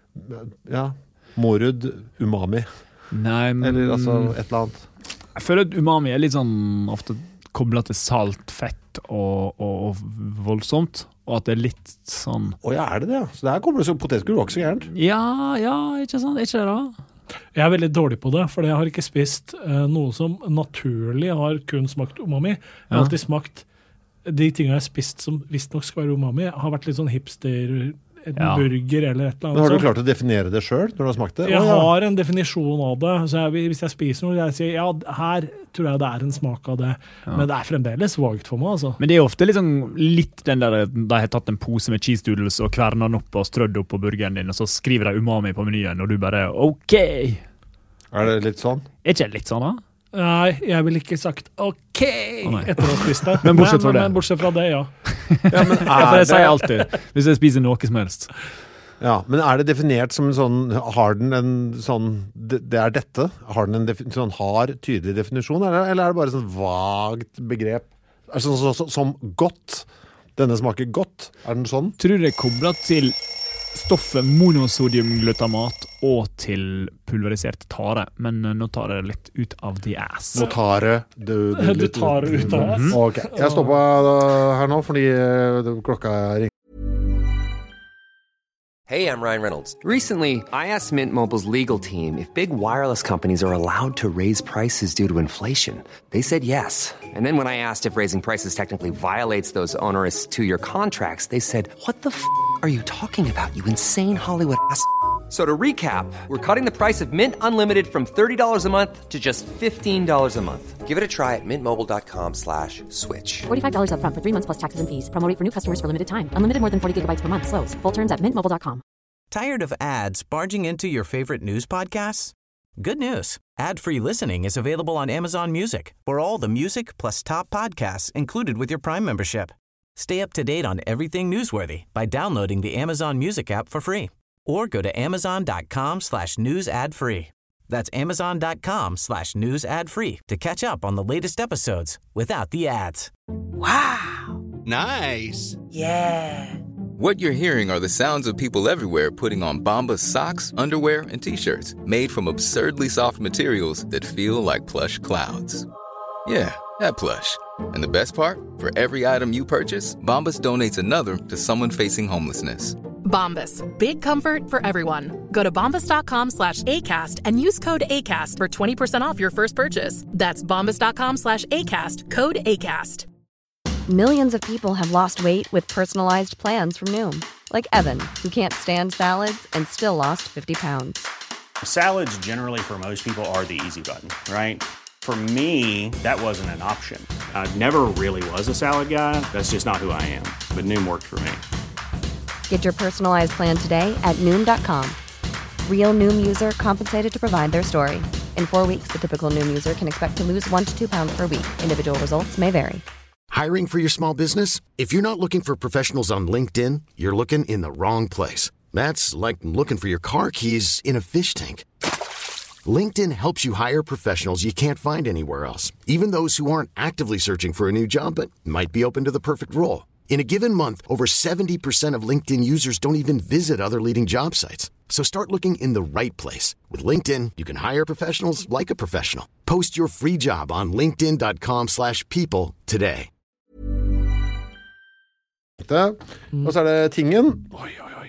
ja, Mårud umami. Nei, men... Eller altså et eller annet. Jeg føler at umami er litt sånn ofte koblet til salt, fett og, og, og voldsomt, og at det er litt sånn... Å ja, er det det? Så det her kommer det som potetgull, var ikke så gærent. Ja, ja, ikke sant, ikke det da? Jeg er veldig dårlig på det, for jeg har ikke spist uh, noe som naturlig har kun smakt umami. Jeg har Ja. alltid smakt de tingene jeg har spist som visst nok skal være umami, har vært litt sånn hipster... en Ja. burger eller et eller annet. Men har du sånt. klart å definere det selv når du har smakt det? Jeg Å, ja. har en definisjon av det, så jeg, hvis jeg spiser noe, jeg sier, ja, her tror jeg det er en smak av det, Ja. men det er fremdeles vagt for meg, altså. Men det er ofte liksom litt den der, de har tatt en pose med cheese doodles og kverner den opp og strødd opp på burgeren din, og så skriver de umami på menyen, og du bare, ok! Er det litt sånn? Er ikke det litt sånn da? Nei, jeg vil ikke sagt ok Å, nei. etter å ha spist det. Men bortsett fra men, det. Men bortsett fra det, ja. Ja, men Ja, for er jeg sier det, alltid, hvis jeg spiser noe som helst. ja, men er det definert som en sånn, har den en sånn, det, det er dette? Har den en defi, sånn hard, tydelig definisjon, eller, eller er det bare sånn vagt begrep? Er det sånn, så, så, som godt? Denne smaker godt? Er den sånn? Tror det er koblet til stoffet monosodiumglutamat og til pulverisert tare, men nå tar jeg litt ut av the ass. Nå tar det du, Du tar det ut av ass. Ok, jeg stopper her nå fordi eh, klokka ringer. Hey, I'm Ryan Reynolds. Recently, I asked Mint Mobile's legal team if big wireless companies are allowed to raise prices due to inflation. They said yes. And then when I asked if raising prices technically violates those onerous two-year contracts, they said, what the f*** are you talking about, you insane Hollywood ass f- So to recap, we're cutting the price of Mint Unlimited from thirty dollars a month to just fifteen dollars a month. Give it a try at mintmobile.com slash switch. forty-five dollars up front for three months plus taxes and fees. Promo rate for new customers for limited time. Unlimited more than forty gigabytes per month. Slows full terms at mint mobile dot com. Tired of ads barging into your favorite news podcasts? Good news. Ad-free listening is available on Amazon Music for all the music plus top podcasts included with your Prime membership. Stay up to date on everything newsworthy by downloading the Amazon Music app for free or go to amazon.com slash news ad free. That's amazon.com slash news ad free to catch up on the latest episodes without the ads. Wow. Nice. Yeah. What you're hearing are the sounds of people everywhere putting on Bombas socks, underwear, and T-shirts made from absurdly soft materials that feel like plush clouds. Yeah, that plush. And the best part? For every item you purchase, Bombas donates another to someone facing homelessness. Bombas. Big comfort for everyone. Go to bombas.com slash ACAST and use code ACAST for twenty percent off your first purchase. That's bombas.com slash ACAST. Code ACAST. Millions of people have lost weight with personalized plans from Noom. Like Evan, who can't stand salads and still lost fifty pounds. Salads generally for most people are the easy button, right? For me, that wasn't an option. I never really was a salad guy. That's just not who I am. But Noom worked for me. Get your personalized plan today at Noom dot com. Real Noom user compensated to provide their story. In four weeks, the typical Noom user can expect to lose one to two pounds per week. Individual results may vary. Hiring for your small business? If you're not looking for professionals on LinkedIn, you're looking in the wrong place. That's like looking for your car keys in a fish tank. LinkedIn helps you hire professionals you can't find anywhere else, even those who aren't actively searching for a new job but might be open to the perfect role. In a given month, over seventy percent of LinkedIn users don't even visit other leading job sites. So start looking in the right place. With LinkedIn, you can hire professionals like a professional. Post your free job on linkedin.com slash people today. Og så er det tingen. Oi, oi, oi.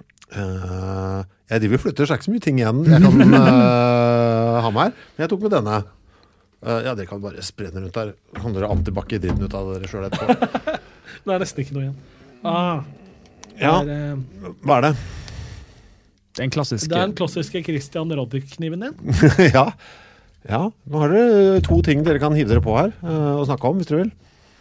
Uh, jeg driver og flytter, så er ikke så mye ting igjen jeg kan uh, ha med her. Men jeg tok med denne. Uh, ja, dere kan bare spre den rundt her. Kan dere antibac i dritten ut av dere selv etterpå? Det er nesten ikke noe igjen. Ah, ja, er, uh, hva er det? Det er en klassisk... Det er den klassiske Christian Radich-kniven din. ja. ja, nå har dere to ting dere kan hive dere på her uh, og snakke om, hvis dere vil.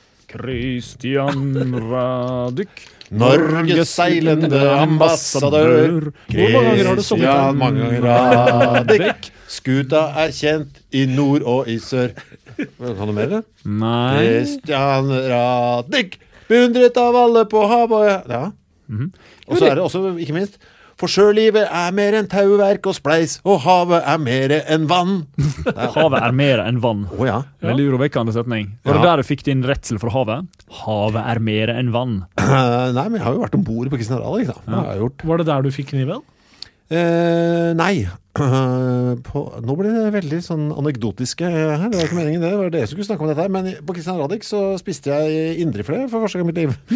Christian Radich, Norges seilende ambassadør. Hvor mange ganger har du sunget Christian mange Radich. Skuta er kjent i nord og i sør. Kan du mer, eller? Nei. Christian Radich, beundret av alle på havet. Ja. Mm-hmm. Og så er det også, ikke minst, for sjølivet er mer enn tauverk og spleis, og havet er mer enn vann. Havet er mer enn vann. Å ja. Veldig urovekkende setning. Var det Ja. der du fikk din redsel for havet? Havet er mer enn vann. Uh, nei, men jeg har jo vært ombord på Christian Radich, da. Det har jeg gjort. Var det der du fikk kniven? Uh, nei. Uh, på, nå ble det veldig sånn anekdotiske her. Det var ikke meningen det. Det var det som skulle snakke om dette her. Men på Christian Radich så spiste jeg indrefilet for første gang i mitt liv.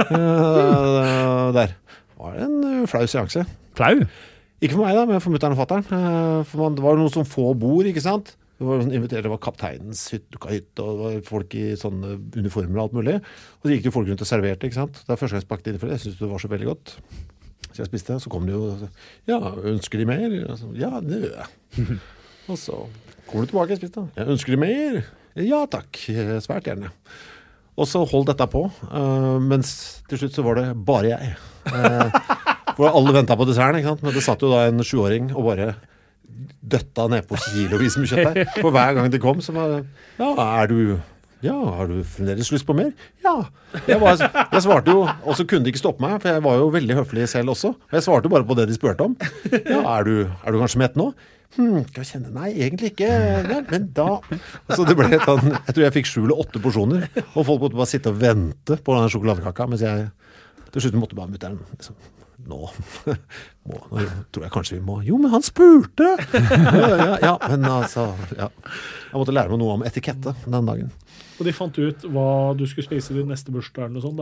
Uh, der. Var det en flau seanse. Flau? Ikke for meg da, men for mutteren og fatteren. For man, det var noen som få bord, ikke sant? Det var, invitert, det var kapteinens hytte, hytte, og det var folk i sånne uniformer og alt mulig. Og så gikk det jo folk rundt og serverte, ikke sant? Det er første gang jeg spakte inn for det. Jeg synes det var så veldig godt. Så jeg spiste, så kom det jo, ja, ønsker de mer? Ja, nø. Og så kommer du tilbake, jeg spiste. Ja, ønsker de mer? Ja, takk. Svært gjerne. Og så hold dette på, uh, mens til slutt så var det bare jeg. Uh, for alle ventet på desserten, ikke sant? Men det satt jo da en sjuåring og bare døtta ned på kilovis med kjøtt der. For hver gang det kom, så var det, ja, er du, ja, har du fremdeles lyst på mer? Ja. Jeg, var, jeg svarte jo, og så kunne de ikke stoppe meg, for jeg var jo veldig høflig selv også. Og jeg svarte jo bare på det de spørte om. Ja, er du, er du kanskje mett nå? Hmm, skal jeg kjenne? Nei, egentlig ikke. Ja, men da... Så det ble sånn, jeg tror jeg fikk sju eller åtte porsjoner, og folk måtte bare sitte og vente på denne sjokoladekaka, mens jeg til slutt måtte bare mutteren liksom, nå, må, nå tror jeg kanskje vi må, jo, men han spurte! Ja, ja, ja, men altså, ja. Jeg måtte lære meg noe om etikette den dagen. Og de fant ut hva du skulle spise i din neste bursdag eller noe sånt da?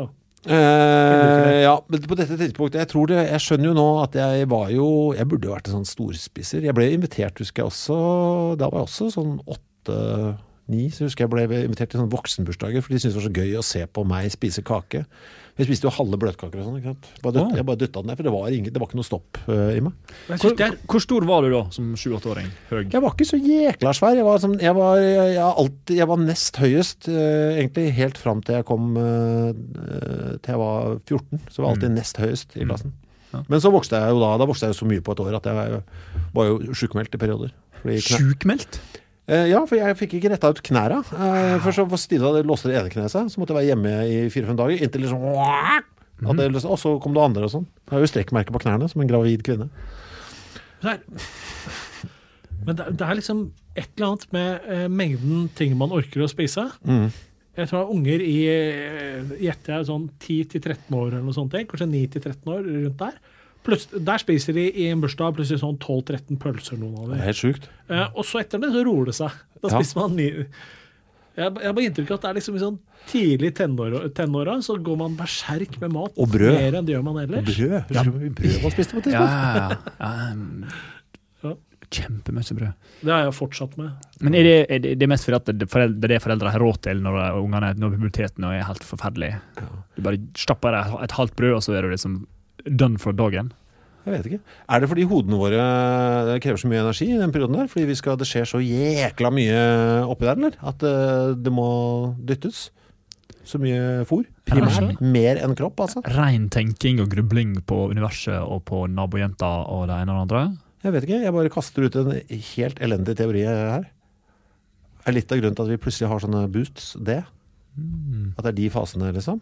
Eh, ja, men på dette tidspunktet jeg tror det, jeg skjønner jo nå at jeg var jo jeg burde jo vært en sånn storspiser. Jeg ble invitert, husker jeg også, da var jeg også sånn åtte ni, så husker jeg ble invitert til sånne voksenbursdager, for de syntes det var så gøy å se på meg spise kake. Jeg spiste jo halve bløtkaker og sånn, ikke sant? Bare dytt, oh. Jeg bare dyttet den ned, for det var, ingen, det var ikke noe stopp uh, i meg. Hvor, hvor stor var du da, som sju-åtte-åring? Høy? Jeg var ikke så jækla svær. Jeg var, som, jeg var, jeg, jeg alltid, jeg var nest høyest, uh, egentlig helt frem til jeg kom, uh, til jeg var fjorten, så var jeg alltid mm. nest høyest i klassen. Mm. Ja. Men så vokste jeg jo da, da vokste jeg jo så mye på et år, at jeg var jo sjukmeldt i perioder. Sjukmeldt? Uh, ja, for jeg fikk ikke rettet ut knæra. Uh, først så stille det, låste det ene kneet seg, så måtte jeg være hjemme i fire-fem dager, inntil liksom, mm. det, og så kom det andre og sånn. Jeg har jo strekkmerker på knærne, som en gravid kvinne. Men det, det er liksom et eller annet med uh, mengden ting man orker å spise. Mm. Jeg tror unger i, gjetter jeg, sånn ti til tretten år eller noe sånt, kanskje ni til tretten år rundt der. Plutselig, der spiser de i en bursdag plutselig sånn tolv tretten pølser noen av dem. Det er helt sykt. Eh, og så etter det så roer det seg. Da ja. spiser man ni. Jeg, jeg har inntrykk av at det er liksom i sånn tidlig tenåra, tenåra så går man berserk med mat. Og brød. Mer enn det gjør man ellers. Og brød. Husker du hvor brød man spiste på tidspunkt? Ja, ja, ja. ja. Kjempemøsse brød. Det har jeg fortsatt med. Men er det, er det, det er mest fordi at det, foreldre, det er det foreldre har råd til når ungene er når puberteten og er helt forferdelig. Ja. Du bare stapper et halvt brød, og så er du liksom done for dagen. Jeg vet ikke. Er det fordi hodene våre det krever så mye energi i den perioden der? Fordi vi skal, det skjer så jækla mye oppi der, eller? At uh, det må dyttes? Så mye fôr? Primært. Mer enn kropp, altså? Ren tenking og grubling på universet og på nabojenta og det ene og det andre? Jeg vet ikke. Jeg bare kaster ut en helt elendig teori her. Er litt av grunnen til at vi plutselig har sånne boosts, det? Mm. At det er de fasene, liksom?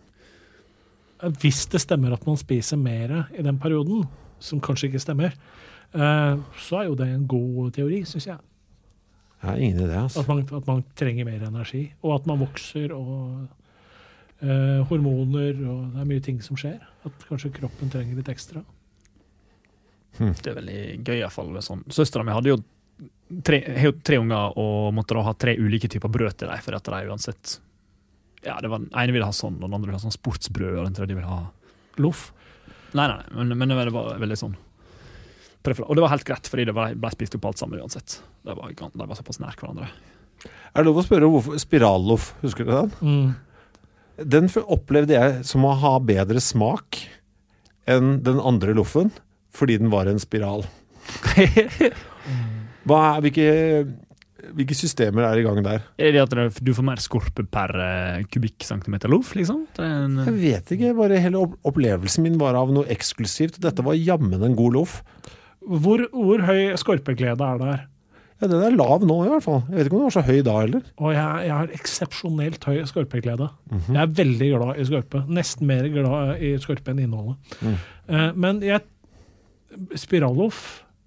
Hvis det stemmer at man spiser mer i den perioden, som kanskje ikke stemmer, uh, så er jo det en god teori, synes jeg. Jeg har ingen idé, altså. At man, at man trenger mer energi, og at man vokser, og uh, hormoner, og det er mye ting som skjer. At kanskje kroppen trenger litt ekstra. Hmm. Det er veldig gøy i hvert fall. Sånn. Søsteren min hadde jo tre, tre unger, og måtte da ha tre ulike typer brød til dem, for at de uansett... Ja, det var, den ene ville ha sånn, og den andre ville ha sånn sportsbrød, og den tredje ville ha loff. Nei, nei, men, men det var veldig sånn. Og det var helt greit, fordi det ble, ble spist opp alt sammen uansett. Det var, det var såpass nær hverandre. Er det lov å spørre om hvorfor spiralloff, husker du den? Mm. Den opplevde jeg som å ha bedre smak enn den andre loffen, fordi den var en spiral. Hva er, hvilke, hvilke systemer er i gang der? Er det at du får mer skorpe per uh, kubikkcentimeter loff, liksom? En, uh... Jeg vet ikke, bare hele opplevelsen min var av noe eksklusivt. Dette var jammen en god loff. Hvor, hvor høy skorpeglede er der? Ja, den er lav nå i hvert fall. Jeg vet ikke om den var så høy da, eller? Og jeg, jeg har eksepsjonelt høy skorpeglede. Mm-hmm. Jeg er veldig glad i skorpe. Nesten mer glad i skorpe enn innholdet. Mm. Uh, men jeg... Spiralloff...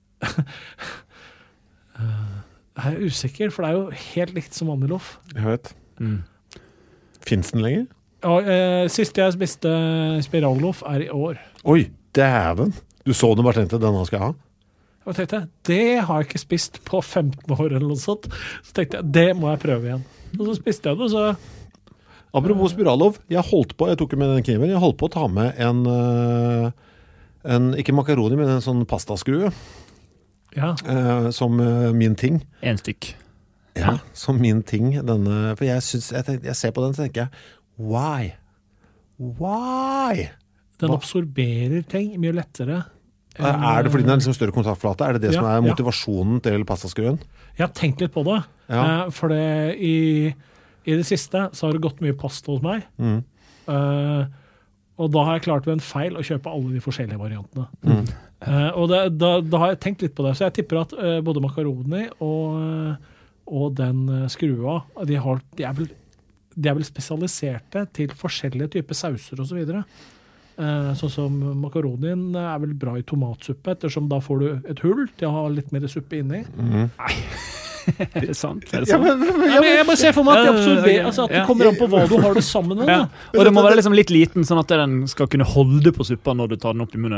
Jeg er usikker, for det er jo helt likt som vanlig loff. Jeg vet. Mm. Finns den lenger? Ja, eh, siste jeg spiste spiralloff er i år. Oi, dæven! Du så den bare tenkte, denne skal jeg ha? Jeg tenkte, det har jeg ikke spist på femten år eller noe sånt. Så tenkte jeg, det må jeg prøve igjen. Og så spiste jeg det, så... Apropos spiralloff, jeg holdt på, jeg tok med den kniven, jeg holdt på å ta med en, en ikke makaroni, men en sånn pastaskrue. Ja. Uh, som uh, min ting. En stykk. Ja, som min ting. Denne, for jeg, synes, jeg, tenk, jeg ser på den, så tenker jeg, why? Why? Den Hva? Absorberer ting mye lettere. Uh, er det fordi den er liksom større kontaktflate? Er det det ja, som er motivasjonen ja. til pastaskruen? Jeg har tenkt litt på det. Ja. Uh, for det, i, i det siste så har det gått mye pasta hos meg. Mm. Uh, og da har jeg klart ved en feil å kjøpe alle de forskjellige variantene. Mm. Uh, og det, da, da har jeg tenkt litt på det, så jeg tipper at uh, både makaroni og, og den uh, skrua, de, har, de, er vel, de er vel spesialiserte til forskjellige typer sauser og så videre. Uh, sånn som makaronien er vel bra i tomatsuppe, ettersom da får du et hull til å ha litt mer suppe inni. Mm. Nei. Er det sant? Er det sant? Ja, men, ja, men jeg må se for meg at det absorberer, altså at det kommer an på hva du har det sammen med. Ja. Og det må være liksom litt liten, sånn at den skal kunne holde på suppa når du tar den opp i munnen.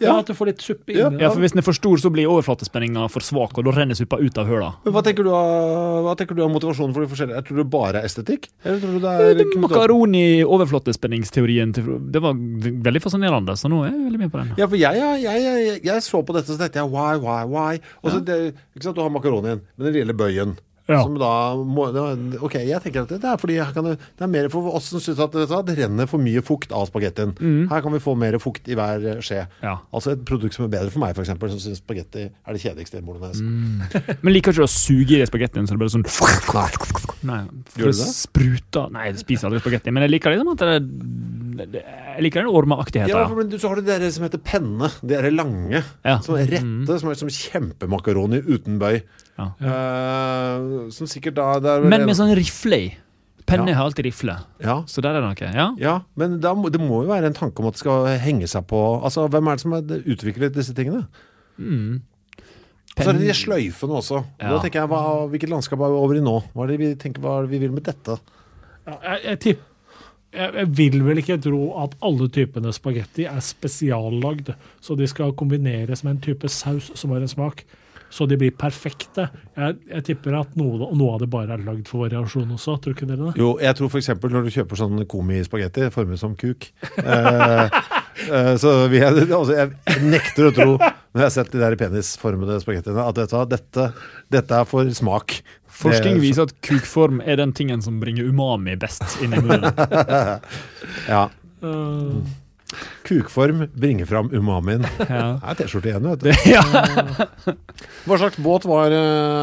Ja, at du får litt suppe inni. Ja, for hvis den er for stor, så blir overflatespenninga for svak, og da renner suppa ut av høla. Men hva tenker du av, hva tenker du av motivasjonen for de forskjellige? Jeg tror det bare er estetikk? Eller tror du det er... Det makaroni overflatespenningsteorien, det var veldig fascinerende, så nå er jeg veldig med på den. Ja, for jeg, jeg, jeg, jeg, jeg så på dette, så tenkte jeg, why, why, why? Og så, ja. det, ikke sant, du har makaronien, men det gjelder bøyen. Ja. Som da må, ok, jeg tenker at det er fordi kan, det er mer for oss som synes at det, det renner for mye fukt av spagettien. Mm. Her kan vi få mer fukt i hver skje. Ja. Altså et produkt som er bedre for meg, for eksempel, som synes spagetti er det kjedeligste i bolognese. Mm. Men liker ikke du å suge i spagettien, så det bare sånn... Nei, for det spruter... Nei, jeg spiser aldri spagetti, men jeg liker liksom at det... Jeg liker den ormeaktigheten. Ja, men så har du det der som heter penne. Det er lange, ja. Som er rette, mm. som er som kjempemakaroni uten bøy. Ja. Uh, som sikkert da der men med sånn rifle i penne ja. Har alltid rifle ja. Så der er det noe ja, ja men da, det må jo være en tanke om at det skal henge seg på altså hvem er det som har utviklet disse tingene mm. Og så er det de sløyfene også ja. Da tenker jeg hva, hvilket landskap er vi over i nå hva er det vi tenker hva er det vi vil med dette ja, jeg, jeg tipper jeg, jeg vil vel ikke tro at alle typene spagetti er spesiallagd så de skal kombineres med en type saus som har en smak så de blir perfekte. Jeg, jeg tipper at noe, noe av det bare er lagd for variasjon også, tror ikke dere det? Jo, jeg tror for eksempel når du kjøper sånn komi-spagetti, formet som kuk, eh, eh, så vi, altså, jeg nekter å tro, når jeg har sett de der penisformede spagettiene, at dette, dette, dette er for smak. Forskning viser at kukform er den tingen som bringer umami best inn i munnen. Ja. Uh. Kukform bringer fram umamien. Ja. Det er t-skjorte igjen, vet du. Det, ja. Hva slags båt var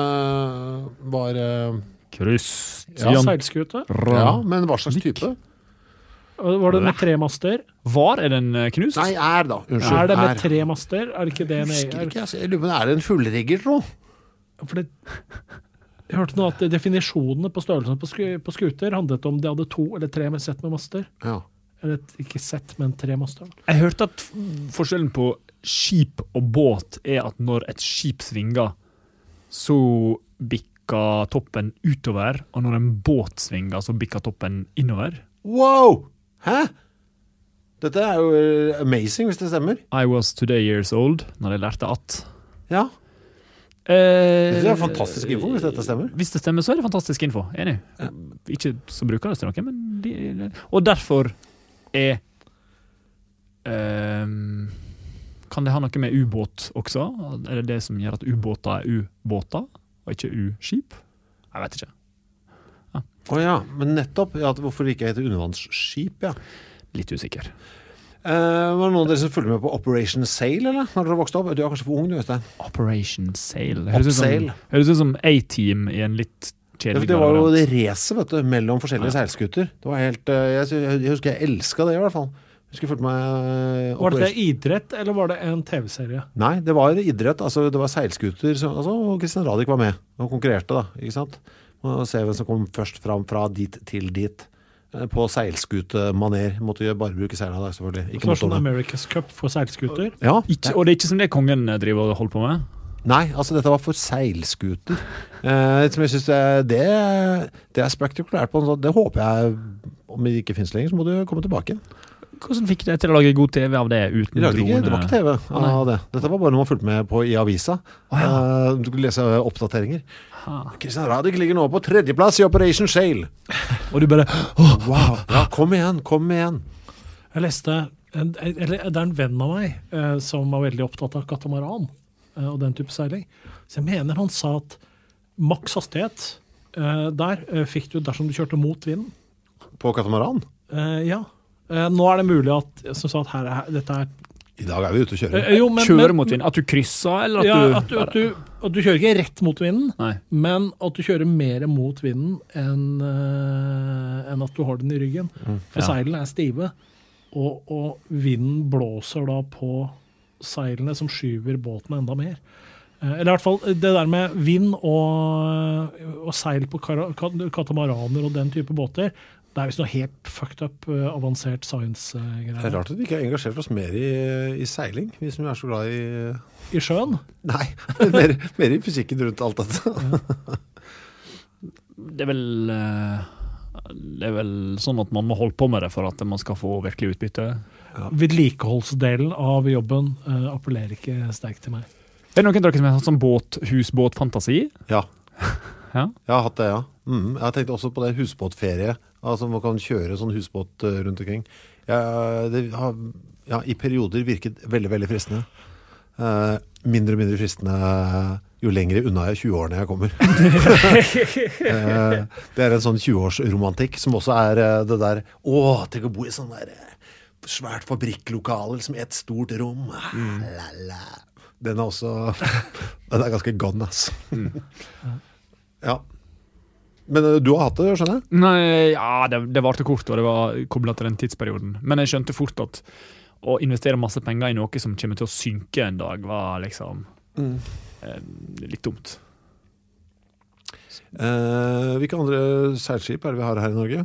var Christian ja, seilskute? Ja, men hva slags type? Var det med tre master? Var er den knust? Nei, er da. Unnskyld. Er det med tre master? Er det ikke det en egen? Ikke, jeg lurer på, er det en fullrigger, tro? For det... Jeg hørte nå at definisjonene på størrelsen på, sk- på skuter handlet om de hadde to eller tre med sett med master. Ja. Eller ikke sett, men tre master. Jeg hørte at forskjellen på skip og båt er at når et skip svinger, så bikker toppen utover, og når en båt svinger, så bikker toppen innover. Wow! Hæ? Dette er jo amazing, hvis det stemmer. I was today years old, når jeg lærte at. Ja. Eh, det er fantastisk info, hvis dette stemmer. Hvis det stemmer, så er det fantastisk info. Enig. Ja. Ikke så bruker det til noe, men de, og derfor er um, kan det ha noe med ubåt også? Er det det som gjør at ubåter er ubåter, og ikke u-skip? Jeg vet ikke. Å ja. Oh ja, men nettopp. Ja, hvorfor det ikke heter undervannsskip, ja. Litt usikker. Uh, var det noen av dere som følger med på Operation Sail, eller? Når dere vokste opp? Du er kanskje for ung, du, Øystein? Operation Sail. Høres ut som A-team i en litt kjedelig... Det var jo det race, vet du, mellom forskjellige ja. Seilskuter. Det var helt... Uh, jeg, jeg husker jeg elsket det i hvert fall. Jeg husker jeg følte meg... Uh, var det det idrett, eller var det en tv-serie? Nei, det var idrett. Altså, det var seilskuter. Så, altså, og Christian Radich var med og konkurrerte, da. Ikke sant? Og se hvem som kom først fram fra dit til dit. På seilskutemaner. Måtte jo bare bruke seila da, selvfølgelig. Ikke sånn America's Cup for seilskuter? Ja. Ikke, og det er ikke som det kongen driver og holder på med? Nei, altså dette var for seilskuter. Eh, som jeg synes det, det er spektakulært på en sånn, det håper jeg, om det ikke finnes lenger, så må du komme tilbake. Hvordan fikk du til å lage god TV av det uten drone? Ikke, det var ikke TV av det. Dette var bare noe man fulgte med på i avisa. Oh, ja. eh, du kunne lese oppdateringer. Christian Radich ligger nå på tredjeplass i Operation Sail. Og du bare oh, wow, ja, kom igjen, kom igjen. Jeg leste en, eller, det er en venn av meg eh, som var veldig opptatt av katamaran eh, og den type seiling. Så jeg mener han sa at maks hastighet eh, der eh, fikk du dersom du kjørte mot vinden. På katamaran? Eh, ja. Eh, nå er det mulig at, som sa at her, her, dette er I dag er vi ute og kjører. Eh, jo, men, Kjører mot vinden? At du krysser, eller at ja, du... At du, at, du, at du kjører ikke rett mot vinden, Nei. Men at du kjører mer mot vinden enn, uh, enn at du har den i ryggen. Mm, For ja. Seilene er stive, og, og vinden blåser da på seilene som skyver båten enda mer. Uh, eller i hvert fall det der med vind og, og seil på kar- katamaraner og den type båter, det er jo noe helt fucked up, uh, avansert science-greier. Det er rart at vi ikke har engasjert oss mer i, i seiling, vi som er så glad i... I sjøen? Nei, mer, mer i fysikken rundt alt dette. Ja. Det er vel... Uh, det er vel sånn at man må holde på med det for at man skal få virkelig utbytte? vedlikeholdsdelen av jobben uh, appellerer ikke sterkt til meg. Er det noen av dere som har hatt sånn båt, husbåtfantasi? Ja. Ja. Jeg har hatt det, ja. Mm, jeg har tenkt også på det husbåtferie. Altså man kan kjøre sånn husbåt uh, rundt omkring. Jeg, det har ja, i perioder virket veldig, veldig fristende. Uh, mindre og mindre fristende jo lengre unna jeg tjue-årene jeg kommer. uh, det er en sånn tjue-årsromantikk som også er uh, det der, åh, tenk å bo i sånn der uh, svært fabrikklokale, liksom et stort rom. Mm. La, la. Den er også, den er ganske gone, ass. Mm. Ja. Men du har hatt det, skjønner jeg? Nei, ja, det, det var til kort, og det var koblet til den tidsperioden. Men jeg skjønte fort at å investere masse penger i noe som kommer til å synke en dag, var liksom mm. eh, litt dumt. Eh, hvilke andre seilskip er det vi har her i Norge?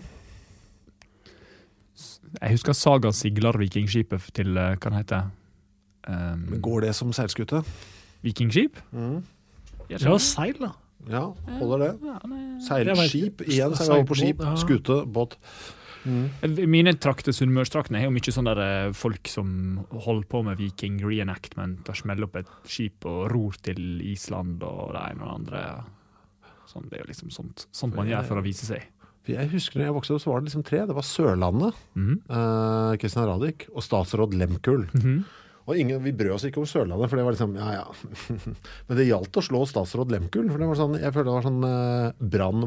Jeg husker Saga sigler vikingskipet til, hva det heter? Um, Går det som seilskute? Vikingskip? Mm. Det var seil, da. Ja, holder det. Seilskip, igjen, så er vi på skip, skute, båt. Mm. Mine trakter, Sunnmørstraktene, er jo mye sånn der folk som holder på med viking reenactment og smeller opp et skip og ror til Island og det ene og det andre. Sånn, det er jo liksom sånt, sånt man gjør for å vise seg. Jeg husker når jeg vokste opp, så var det liksom tre. Det var Sørlandet, mm. uh, Kristian Radich og statsråd Lemkull. Mm-hmm. Og ingen, vi brød oss ikke om Sørlandet, for det var liksom, ja, ja. Men det gjaldt å slå statsråd Lemkull, for det var sånn, jeg følte det var sånn uh,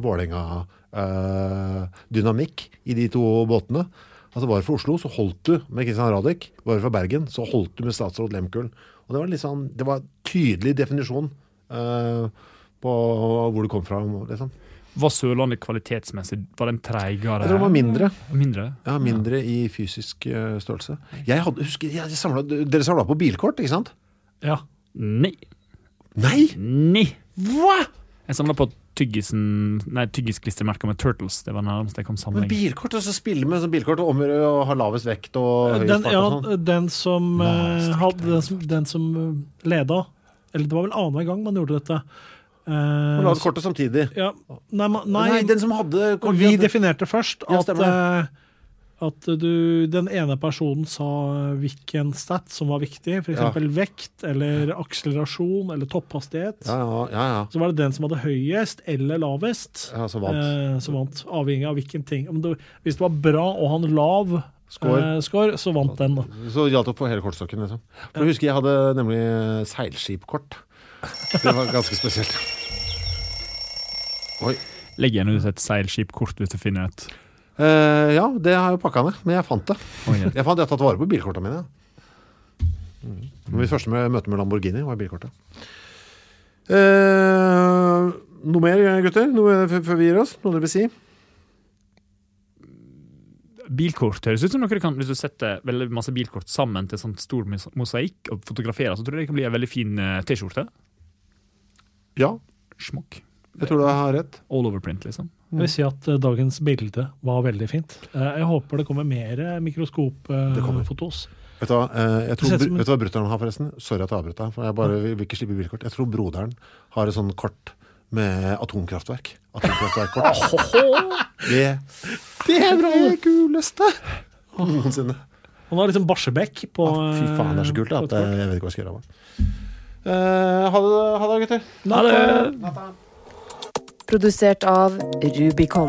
Brann-Vålerenga-dynamikk uh, i de to båtene. Altså var det for Oslo, så holdt du med Kristian Radich. Var det for Bergen, så holdt du med statsråd Lemkull. Og det var liksom, det var tydelig definisjon uh, på hvor du kom fra, liksom. Var Sørlandet kvalitetsmessig? Var den treigere? Jeg tror det var mindre. Mindre? Ja, mindre ja. I fysisk uh, størrelse. Jeg hadde, husker, jeg samlet, dere samlet på bilkort, ikke sant? Ja. Nei. Nei? Nei. Hva? Jeg samlet på tyggisen, nei, tyggisklistremerker med Turtles. Det var nærmest jeg kom samling. Men bilkort, altså spille med sånn bilkort og, og ha lavest vekt og høyest fart ja, og sånn? Den som, uh, hadde, den som, den som leda, eller det var vel annen gang man gjorde dette, Uh, og la det kortet samtidig. Ja, nei, nei, nei, den som hadde kortet. Vi definerte først at, ja, uh, at du, den ene personen sa hvilken stat som var viktig, for eksempel ja. Vekt, eller akselerasjon, eller topphastighet. Ja, ja, ja, ja. Så var det den som hadde høyest eller lavest, ja, så vant. Uh, så vant, avhengig av hvilken ting. Om det, hvis det var bra og han lav score, uh, score så vant den. Da. Så gjaldt det på hele kortstokken. Liksom. For jeg husker jeg hadde nemlig seilskipkort. Det var ganske spesielt. Oi. Legg igjen ut et seilskipkort hvis du finner et. Uh, ja, det har jeg jo pakket med, men jeg fant det. Oh, ja. Jeg fant jeg har tatt vare på bilkortene mine. Mm. Mitt første møte med Lamborghini var bilkortet. Uh, noe mer, gutter? Noe før vi gir oss? Noe dere vil si? Bilkort høres ut som dere kan, hvis du setter veldig masse bilkort sammen til sånn stor mosaikk og fotograferer, så tror jeg det kan bli en veldig fin t-skjorte. Ja. Smokk. Jeg tror du har rett. All over print, liksom. Jeg vil si at uh, dagens bilde var veldig fint. Uh, jeg håper det kommer mer mikroskopfotos. Uh, vet du hva, uh, jeg tror, vet du hva brutter'n har forresten? Sorry at jeg avbrøt deg, for jeg bare vil ikke slippe bilkort. Jeg tror broderen har et sånn kort med atomkraftverk. Atomkraftverkkort. det, det er bra. Det kuleste noensinne. Han har liksom Barsebekk på... Ah, fy faen, det er så kult at jeg vet ikke hva jeg skal gjøre av meg. Uh, ha det, ha det, gutter. Ha det. Produsert av Rubicon.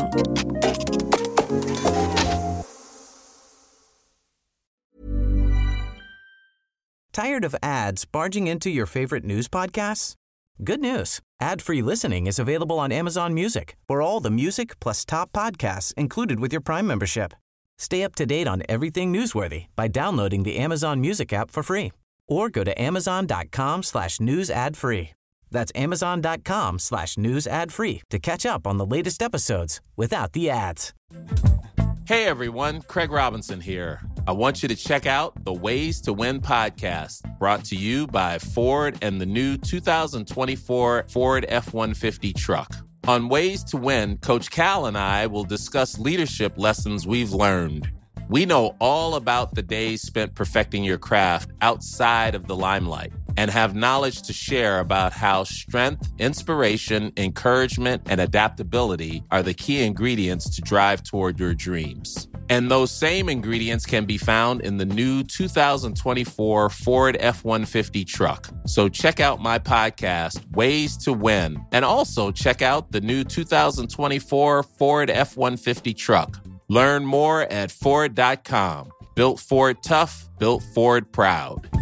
Tired of ads barging into your favorite news podcasts? Good news. Ad-free listening is available on Amazon Music for all the music plus top podcasts included with your Prime membership. Stay up to date on everything newsworthy by downloading the Amazon Music app for free or go to amazon.com slash news ad free. That's amazon.com slash news ad free to catch up on the latest episodes without the ads. Hey everyone, Craig Robinson here. I want you to check out the Ways to Win podcast, brought to you by Ford and the new two thousand twenty-four Ford F one fifty truck. On Ways to Win, Coach Cal and I will discuss leadership lessons we've learned. We know all about the days spent perfecting your craft outside of the limelight. and have knowledge to share about how strength, inspiration, encouragement, and adaptability are the key ingredients to drive toward your dreams. And those same ingredients can be found in the new two thousand twenty-four Ford F one fifty truck. So check out my podcast, Ways to Win, and also check out the new two thousand twenty-four Ford F one fifty truck. Learn more at Ford dot com. Built Ford tough, built Ford proud.